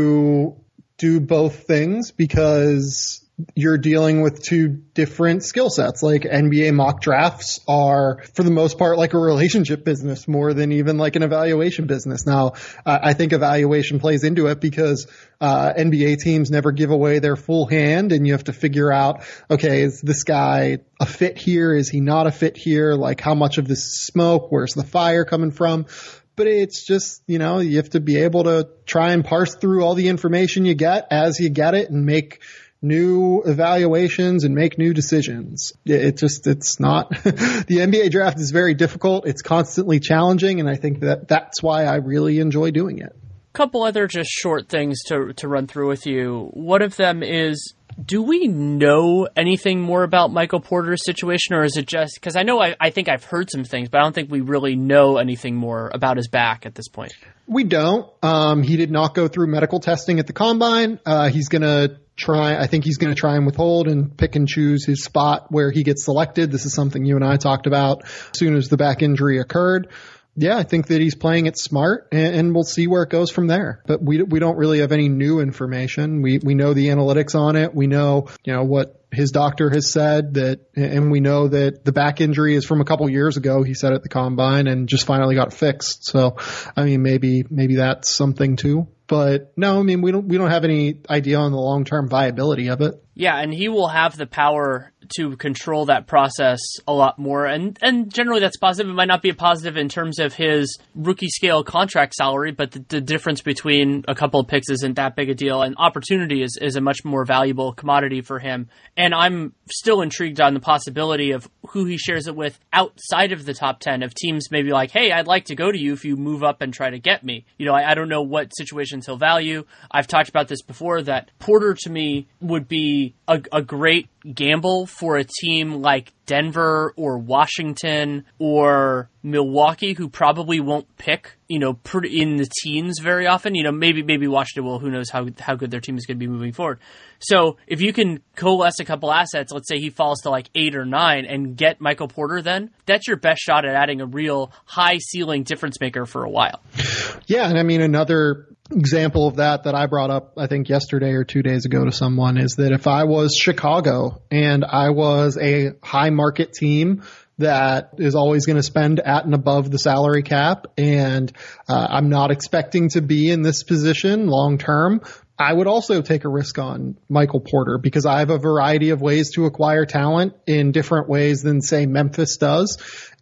to do both things because you're dealing with two different skill sets. Like N B A mock drafts are, for the most part, like a relationship business more than even like an evaluation business. Now, uh, I think evaluation plays into it because uh, N B A teams never give away their full hand, and you have to figure out, okay, is this guy a fit here? Is he not a fit here? Like how much of this is smoke? Where's the fire coming from? But it's just, you know, you have to be able to try and parse through all the information you get as you get it and make new evaluations and make new decisions. It just, it's not, the N B A draft is very difficult. It's constantly challenging. And I think that that's why I really enjoy doing it. Couple other just short things to to run through with you. One of them is, do we know anything more about Michael Porter's situation, or is it just, because I know I, I think I've heard some things, but I don't think we really know anything more about his back at this point. We don't. Um, he did not go through medical testing at the combine. Uh, he's going to try, I think he's going to try and withhold and pick and choose his spot where he gets selected. This is something you and I talked about as soon as the back injury occurred. Yeah, I think that he's playing it smart, and, and we'll see where it goes from there. But we we don't really have any new information. We we know the analytics on it. We know, you know, what his doctor has said, that, and we know that the back injury is from a couple years ago, he said at the combine, and just finally got fixed. So, I mean, maybe maybe that's something too. But no, I mean, we don't we don't have any idea on the long-term viability of it. Yeah, and he will have the power to control that process a lot more. And and generally that's positive. It might not be a positive in terms of his rookie scale contract salary, but the, the difference between a couple of picks isn't that big a deal. And opportunity is, is a much more valuable commodity for him. And I'm still intrigued on the possibility of who he shares it with outside of the top ten, of teams maybe like, hey, I'd like to go to you if you move up and try to get me. You know, I, I don't know what situations he'll value. I've talked about this before, that Porter to me would be a, a great gamble for a team like Denver or Washington or Milwaukee, who probably won't pick, you know, pretty in the teens very often. You know, maybe maybe Washington will. Who knows how how good their team is going to be moving forward. So if you can coalesce a couple assets, let's say he falls to like eight or nine, and get Michael Porter, then that's your best shot at adding a real high ceiling difference maker for a while. Yeah, and I mean, another example of that that I brought up, I think yesterday or two days ago to someone, is that if I was Chicago and I was a high market team that is always going to spend at and above the salary cap, and uh, I'm not expecting to be in this position long term, I would also take a risk on Michael Porter, because I have a variety of ways to acquire talent in different ways than, say, Memphis does.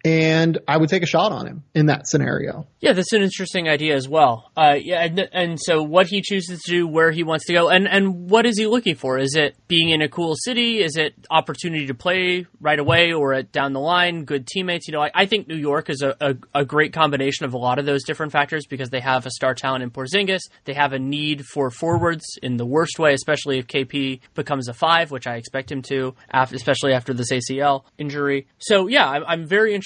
And I would take a shot on him in that scenario. Yeah, that's an interesting idea as well. Uh, yeah, and, and so what he chooses to do, where he wants to go, and, and what is he looking for? Is it being in a cool city? Is it opportunity to play right away or at down the line? Good teammates? You know, I, I think New York is a, a, a great combination of a lot of those different factors, because they have a star talent in Porzingis. They have a need for forwards in the worst way, especially if K P becomes a five, which I expect him to, especially after this A C L injury. So yeah, I'm, I'm very interested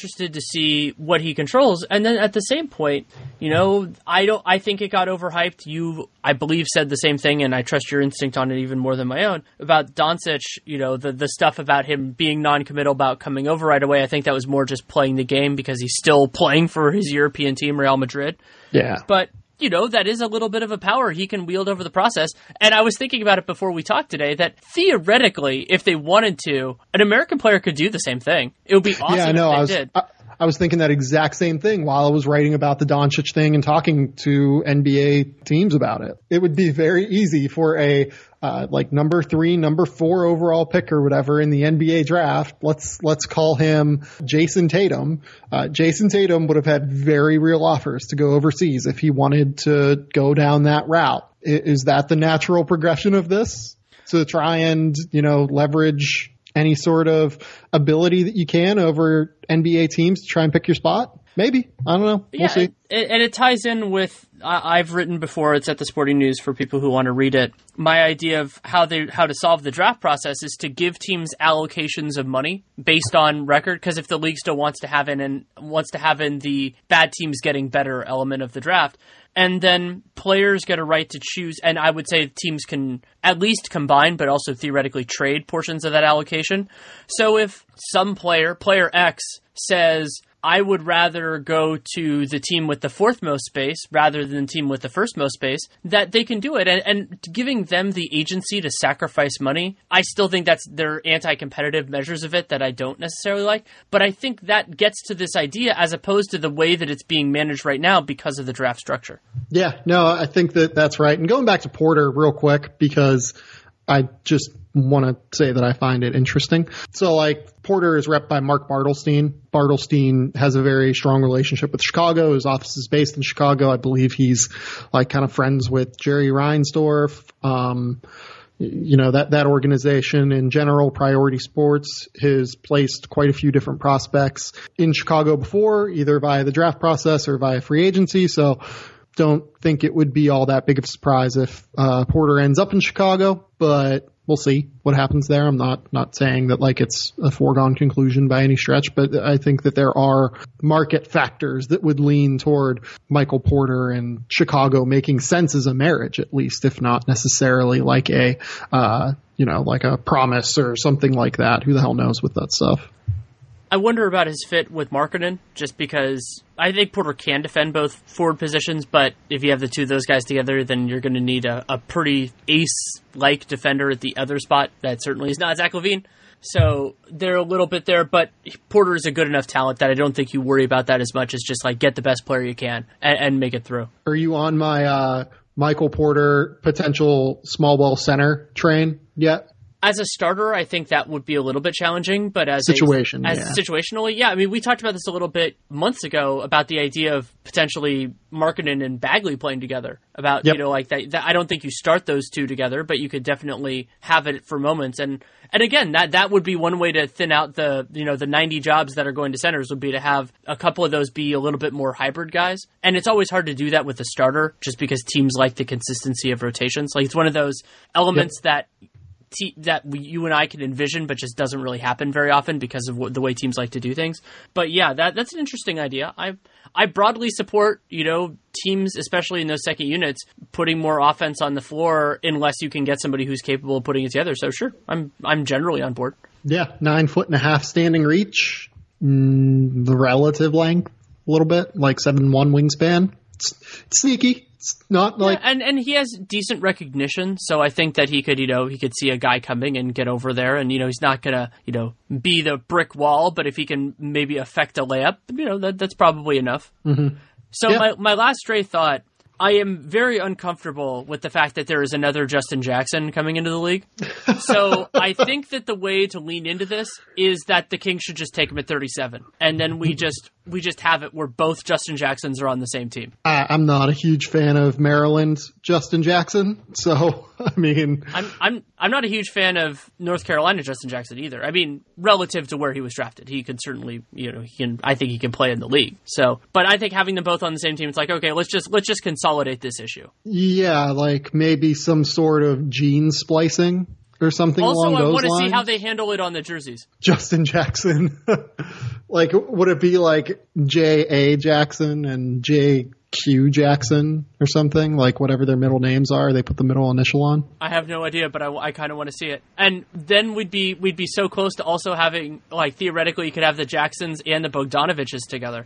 interested to see what he controls. And then at the same point, you know, I don't. I think it got overhyped. You, I believe, said the same thing, and I trust your instinct on it even more than my own about Doncic. You know, the the stuff about him being non-committal about coming over right away. I think that was more just playing the game because he's still playing for his European team, Real Madrid. Yeah, but. You know, that is a little bit of a power he can wield over the process. And I was thinking about it before we talked today, that theoretically, if they wanted to, an American player could do the same thing. It would be awesome yeah, I know. if they I was, did. I, I was thinking that exact same thing while I was writing about the Doncic thing and talking to N B A teams about it. It would be very easy for a uh, like number three, number four overall pick or whatever in the N B A draft. Let's let's call him Jason Tatum. Uh, Jason Tatum would have had very real offers to go overseas if he wanted to go down that route. Is that the natural progression of this? To try and, you know, leverage any sort of ability that you can over N B A teams to try and pick your spot? Maybe. I don't know. We'll yeah, see. And, and it ties in with, I, I've written before, it's at the Sporting News for people who want to read it. My idea of how they how to solve the draft process is to give teams allocations of money based on record, because if the league still wants to have in and wants to have in the bad teams getting better element of the draft, and then players get a right to choose, and I would say teams can at least combine, but also theoretically trade portions of that allocation. So if some player, player X, says, I would rather go to the team with the fourth most space rather than the team with the first most space, that they can do it. And, and giving them the agency to sacrifice money, I still think that's their anti-competitive measures of it that I don't necessarily like. But I think that gets to this idea as opposed to the way that it's being managed right now because of the draft structure. Yeah, no, I think that that's right. And going back to Porter real quick, because I just want to say that I find it interesting. So, like, Porter is repped by Mark Bartelstein. Bartelstein has a very strong relationship with Chicago. His office is based in Chicago. I believe he's, like, kind of friends with Jerry Reinsdorf. Um, you know, that, that organization in general, Priority Sports, has placed quite a few different prospects in Chicago before, either via the draft process or via free agency. So, don't think it would be all that big of a surprise if uh, Porter ends up in Chicago, but we'll see what happens there. I'm not not saying that like it's a foregone conclusion by any stretch, but I think that there are market factors that would lean toward Michael Porter and Chicago making sense as a marriage, at least, if not necessarily like a uh, you know like a promise or something like that. Who the hell knows with that stuff? I wonder about his fit with Markkanen, just because I think Porter can defend both forward positions, but if you have the two of those guys together, then you're going to need a, a pretty ace-like defender at the other spot. That certainly is not Zach LaVine. So they're a little bit there, but Porter is a good enough talent that I don't think you worry about that as much as just like get the best player you can and, and make it through. Are you on my uh, Michael Porter potential small ball center train yet? As a starter, I think that would be a little bit challenging, but as Situation, a, as yeah. situationally, yeah. I mean, we talked about this a little bit months ago about the idea of potentially Markkanen and Bagley playing together. About yep. you know, like that, that. I don't think you start those two together, but you could definitely have it for moments. And and again, that that would be one way to thin out the you know the ninety jobs that are going to centers would be to have a couple of those be a little bit more hybrid guys. And it's always hard to do that with a starter, just because teams like the consistency of rotations. Like it's one of those elements yep. that. that you and I can envision, but just doesn't really happen very often because of the way teams like to do things. But yeah, that that's an interesting idea. I I broadly support, you know, teams, especially in those second units, putting more offense on the floor unless you can get somebody who's capable of putting it together. So sure, I'm I'm generally on board. Yeah, nine foot and a half standing reach, mm, the relative length, a little bit like seven one wingspan. It's, it's sneaky. It's not like yeah, and and he has decent recognition, so I think that he could, you know, he could see a guy coming and get over there, and you know, he's not gonna, you know, be the brick wall, but if he can maybe affect a layup, you know, that that's probably enough. Mm-hmm. So yeah. my my last stray thought. I am very uncomfortable with the fact that there is another Justin Jackson coming into the league. So I think that the way to lean into this is that the Kings should just take him at thirty-seven. And then we just we just have it where both Justin Jacksons are on the same team. I, I'm not a huge fan of Maryland Justin Jackson. So, I mean... I'm I'm I'm not a huge fan of North Carolina Justin Jackson either. I mean, relative to where he was drafted. He can certainly, you know, he can. I think he can play in the league. So, but I think having them both on the same team, it's like, okay, let's just let's just consolidate this issue. Yeah, like maybe some sort of gene splicing or something also, along I those want to lines. see how they handle it on the jerseys. Justin Jackson. Like, would it be like J A Jackson and J Q Jackson or something? Like, whatever their middle names are, they put the middle initial on? I have no idea, but I, I kind of want to see it. And then we'd be we'd be so close to also having, like, theoretically, you could have the Jacksons and the Bogdanoviches together.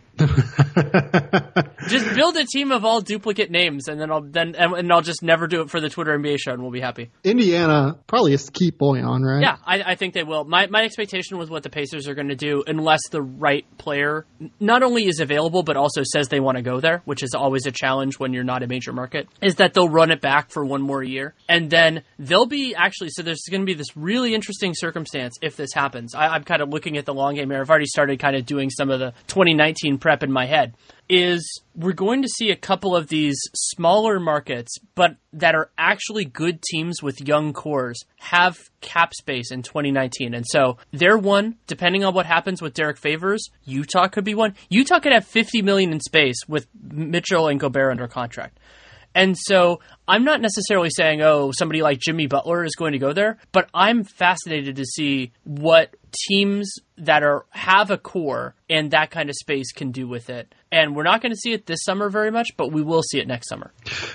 Just build a team of all duplicate names, and then I'll then and, and I'll just never do it for the Twitter N B A show, and we'll be happy. Indiana probably has to keep Bojan, right? Yeah, I, I think they will. My my expectation with what the Pacers are going to do, unless the right player not only is available but also says they want to go there, which is always a challenge when you're not a major market, is that they'll run it back for one more year, and then they'll be actually. So there's going to be this really interesting circumstance if this happens. I, I'm kind of looking at the long game here. I've already started kind of doing some of the twenty nineteen prep in my head. Is we're going to see a couple of these smaller markets, but that are actually good teams with young cores, have cap space in twenty nineteen. And so they're one, depending on what happens with Derek Favors, Utah could be one. Utah could have fifty million dollars in space with Mitchell and Gobert under contract. And so I'm not necessarily saying, oh, somebody like Jimmy Butler is going to go there, but I'm fascinated to see what teams that are have a core and that kind of space can do with it. And we're not going to see it this summer very much, but we will see it next summer.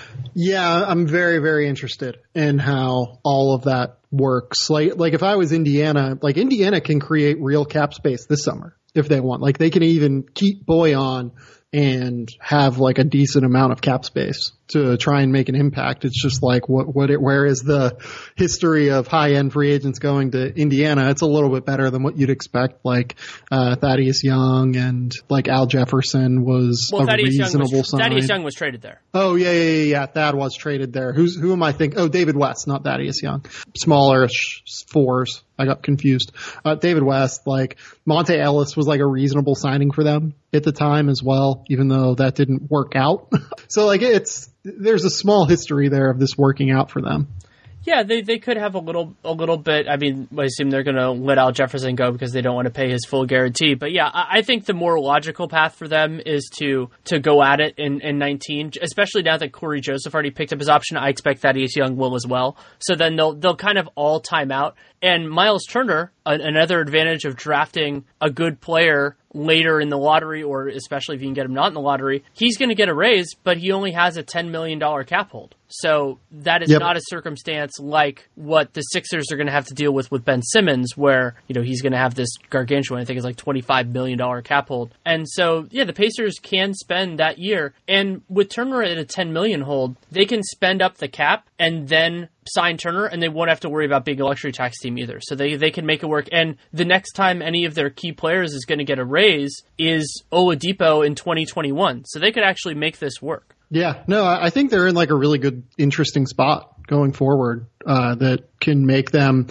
Yeah, I'm very, very interested in how all of that works. Like, like if I was Indiana, like Indiana can create real cap space this summer if they want. Like they can even keep Bojan and have like a decent amount of cap space to try and make an impact. It's just like, what, what, it, where is the history of high end free agents going to Indiana? It's a little bit better than what you'd expect. Like, uh, Thaddeus Young and like Al Jefferson was well, a Thaddeus reasonable Young was, sign. Thaddeus Young was traded there. Oh yeah, yeah, yeah, yeah. Thad was traded there. Who's, who am I thinking? Oh, David West, not Thaddeus Young. Smaller fours. I got confused. Uh, David West, like Monte Ellis was like a reasonable signing for them at the time as well, even though that didn't work out. So like it's, there's a small history there of this working out for them. Yeah, they they could have a little a little bit. I mean, I assume they're going to let Al Jefferson go because they don't want to pay his full guarantee. But yeah, I, I think the more logical path for them is to to go at it in, in nineteen, especially now that Corey Joseph already picked up his option. I expect Thaddeus Young will as well. So then they'll they'll kind of all time out. And Miles Turner, a, another advantage of drafting a good player later in the lottery, or especially if you can get him not in the lottery, he's going to get a raise, but he only has a ten million dollars cap hold. So that is yep. not a circumstance like what the Sixers are going to have to deal with with Ben Simmons, where, you know, he's going to have this gargantuan, I think it's like twenty-five million dollars cap hold. And so, yeah, the Pacers can spend that year. And with Turner at a ten million dollars hold, they can spend up the cap and then sign Turner, and they won't have to worry about being a luxury tax team either. So they, they can make it work. And the next time any of their key players is going to get a raise is Oladipo in twenty twenty-one. So they could actually make this work. Yeah, no, I think they're in like a really good, interesting spot going forward uh, that can make them.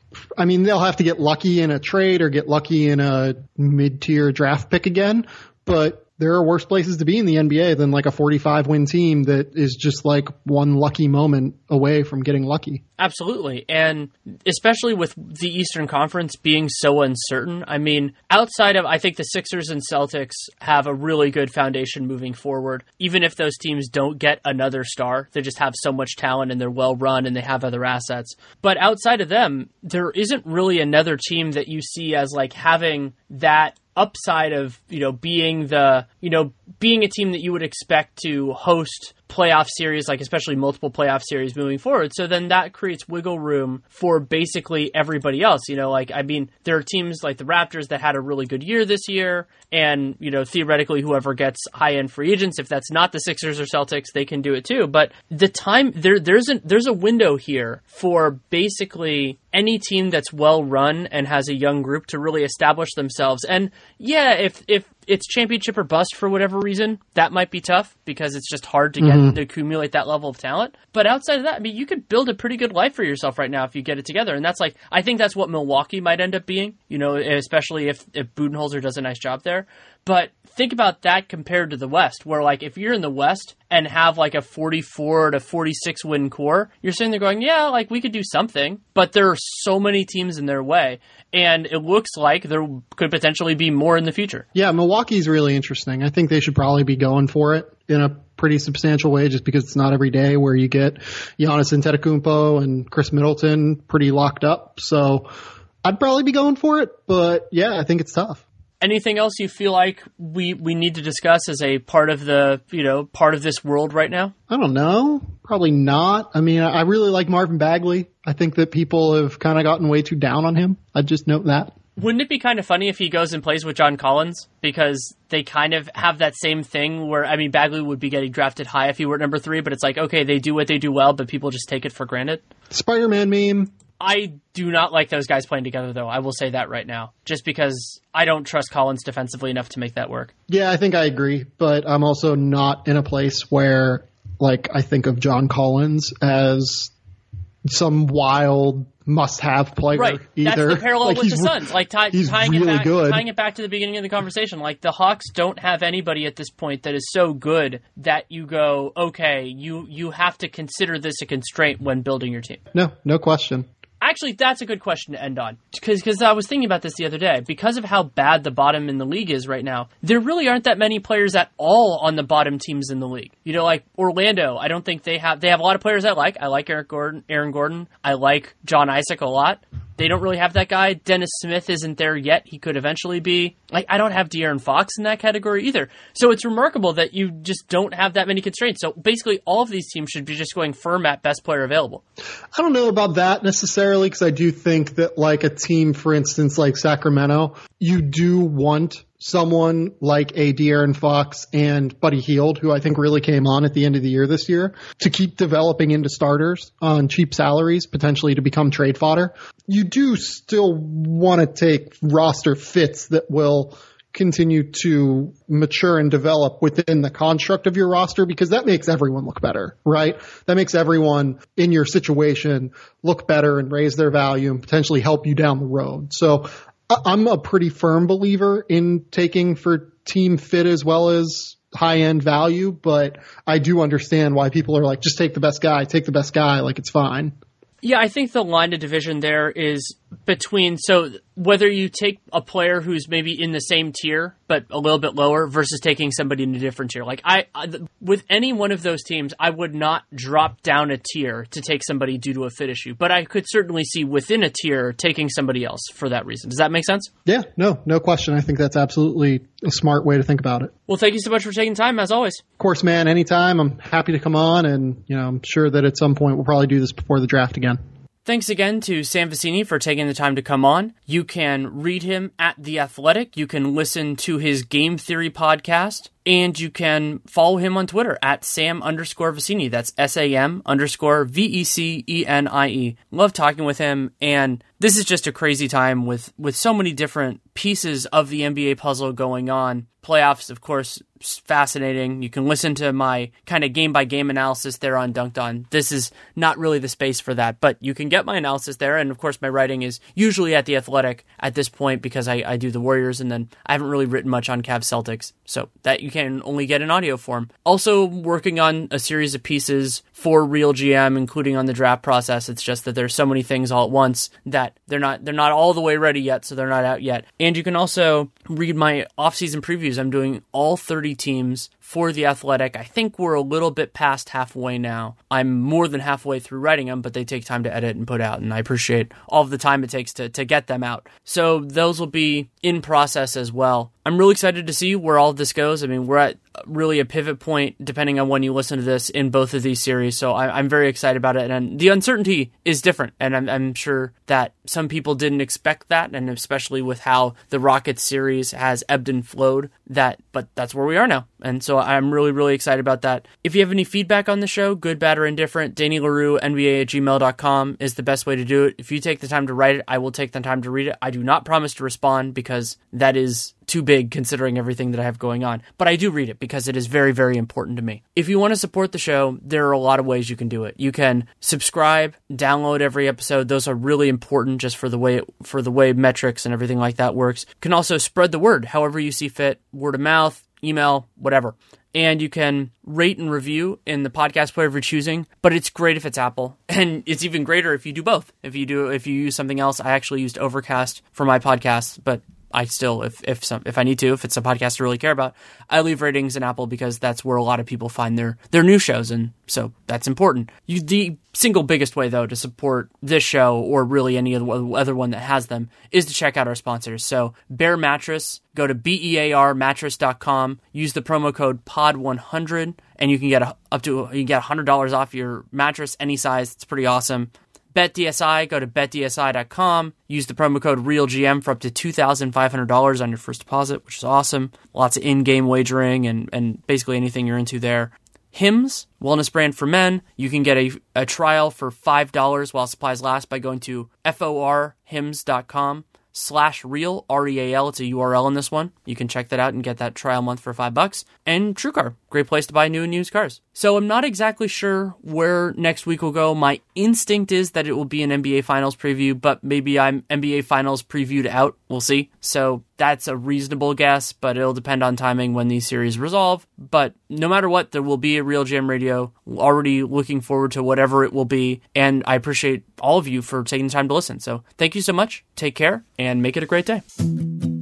I mean, they'll have to get lucky in a trade or get lucky in a mid-tier draft pick again, but there are worse places to be in the N B A than like a forty-five win team that is just like one lucky moment away from getting lucky. Absolutely. And especially with the Eastern Conference being so uncertain, I mean, outside of, I think the Sixers and Celtics have a really good foundation moving forward. Even if those teams don't get another star, they just have so much talent and they're well run and they have other assets. But outside of them, there isn't really another team that you see as like having that upside of, you know, being the, you know, being a team that you would expect to host playoff series, like especially multiple playoff series moving forward. So then that creates wiggle room for basically everybody else. You know, like, I mean, there are teams like the Raptors that had a really good year this year. And, you know, theoretically, whoever gets high-end free agents, if that's not the Sixers or Celtics, they can do it too. But the time, there, there's, a, there's a window here for basically any team that's well-run and has a young group to really establish themselves. And yeah, if, if it's championship or bust for whatever reason, that might be tough because it's just hard to get mm-hmm. to accumulate that level of talent. But outside of that, I mean, you could build a pretty good life for yourself right now if you get it together. And that's like, I think that's what Milwaukee might end up being, you know, especially if, if Budenholzer does a nice job there. But think about that compared to the West, where like if you're in the West and have like a forty-four to forty-six win core, you're sitting there going, yeah, like we could do something, but there are so many teams in their way, and it looks like there could potentially be more in the future. Yeah, Milwaukee's really interesting. I think they should probably be going for it in a pretty substantial way, just because it's not every day where you get Giannis Antetokounmpo and Chris Middleton pretty locked up. So I'd probably be going for it, but yeah, I think it's tough. Anything else you feel like we, we need to discuss as a part of the, you know, part of this world right now? I don't know. Probably not. I mean, I really like Marvin Bagley. I think that people have kind of gotten way too down on him. I'd just note that. Wouldn't it be kind of funny if he goes and plays with John Collins? Because they kind of have that same thing where, I mean, Bagley would be getting drafted high if he were at number three, but it's like, okay, they do what they do well, but people just take it for granted. Spider-Man meme. I do not like those guys playing together, though. I will say that right now, just because I don't trust Collins defensively enough to make that work. Yeah, I think I agree, but I'm also not in a place where, like, I think of John Collins as some wild must-have player right. either. That's the parallel like, with the Suns. Like tie, he's tying really it back, good. tying it back to the beginning of the conversation. Like the Hawks don't have anybody at this point that is so good that you go, okay, you you have to consider this a constraint when building your team. No, no question. Actually, that's a good question to end on. Because I was thinking about this the other day. Because of how bad the bottom in the league is right now, there really aren't that many players at all on the bottom teams in the league. You know, like Orlando, I don't think they have... They have a lot of players I like. I like Eric Gordon, Aaron Gordon. I like John Isaac a lot. They don't really have that guy. Dennis Smith isn't there yet. He could eventually be. Like, I don't have De'Aaron Fox in that category either. So it's remarkable that you just don't have that many constraints. So basically, all of these teams should be just going firm at best player available. I don't know about that necessarily, because I do think that, like, a team, for instance, like Sacramento, you do want someone like a De'Aaron Fox and Buddy Hield, who I think really came on at the end of the year this year, to keep developing into starters on cheap salaries, potentially to become trade fodder. You do still want to take roster fits that will continue to mature and develop within the construct of your roster, because that makes everyone look better, right? That makes everyone in your situation look better and raise their value and potentially help you down the road. So I'm a pretty firm believer in taking for team fit as well as high-end value, but I do understand why people are like, just take the best guy, take the best guy, like it's fine. Yeah, I think the line of division there is between, so whether you take a player who's maybe in the same tier, but a little bit lower, versus taking somebody in a different tier. Like, I, I with any one of those teams, I would not drop down a tier to take somebody due to a fit issue, but I could certainly see within a tier taking somebody else for that reason. Does that make sense? Yeah, no, no question. I think that's absolutely a smart way to think about it. Well, thank you so much for taking time, as always. Of course, man, anytime. I'm happy to come on, and, you know, I'm sure that at some point we'll probably do this before the draft again. Thanks again to Sam Vecenie for taking the time to come on. You can read him at The Athletic. You can listen to his Game Theory podcast. And you can follow him on Twitter at Sam underscore Vecenie. That's S A M underscore V E C E N I E. Love talking with him. And this is just a crazy time with, with so many different pieces of the N B A puzzle going on. Playoffs, of course, fascinating. You can listen to my kind of game-by-game analysis there on Dunked On. This is not really the space for that, but you can get my analysis there. And, of course, my writing is usually at The Athletic at this point because I, I do the Warriors, and then I haven't really written much on Cavs Celtics. So that you can only get in audio form. Also working on a series of pieces for Real G M, including on the draft process. It's just that there's so many things all at once that they're not they're not all the way ready yet, so they're not out yet. And you can also read my off-season previews. I'm doing all thirty teams for The Athletic. I think we're a little bit past halfway now. I'm more than halfway through writing them, but they take time to edit and put out, and I appreciate all of the time it takes to, to get them out. So those will be in process as well. I'm really excited to see where all of this goes. I mean, we're at really a pivot point, depending on when you listen to this, in both of these series. So I, I'm very excited about it. And the uncertainty is different. And I'm, I'm sure that some people didn't expect that. And especially with how the Rockets series has ebbed and flowed, that, but that's where we are now. And so I'm really, really excited about that. If you have any feedback on the show, good, bad, or indifferent, Danny Leroux, N B A at gmail dot com is the best way to do it. If you take the time to write it, I will take the time to read it. I do not promise to respond because that is too big considering everything that I have going on. But I do read it because it is very, very important to me. If you want to support the show, there are a lot of ways you can do it. You can subscribe, download every episode. Those are really important just for the way it, for the way metrics and everything like that works. You can also spread the word however you see fit, word of mouth, email, whatever. And you can rate and review in the podcast player of your choosing, but it's great if it's Apple. And it's even greater if you do both. If you do, if you use something else, I actually used Overcast for my podcast, but I still, if if some, if I need to, if it's a podcast I really care about, I leave ratings in Apple because that's where a lot of people find their, their new shows, and so that's important. You, the single biggest way, though, to support this show, or really any other one that has them, is to check out our sponsors. So Bear Mattress, go to B E A R mattress dot com, use the promo code P O D one hundred, and you can get a, up to, you can get one hundred dollars off your mattress, any size. It's pretty awesome. BetDSI, go to bet D S I dot com. Use the promo code RealGM for up to two thousand five hundred dollars on your first deposit, which is awesome. Lots of in-game wagering and, and basically anything you're into there. Hims, wellness brand for men. You can get a, a trial for five dollars while supplies last by going to forhims dot com slash real, R E A L. It's a U R L in this one. You can check that out and get that trial month for five bucks. And TrueCar, great place to buy new and used cars. So I'm not exactly sure where next week will go. My instinct is that it will be an N B A Finals preview, but maybe I'm N B A Finals previewed out. We'll see. So that's a reasonable guess, but it'll depend on timing when these series resolve. But no matter what, there will be a Real Jam Radio. Already looking forward to whatever it will be. And I appreciate all of you for taking the time to listen. So thank you so much. Take care and make it a great day.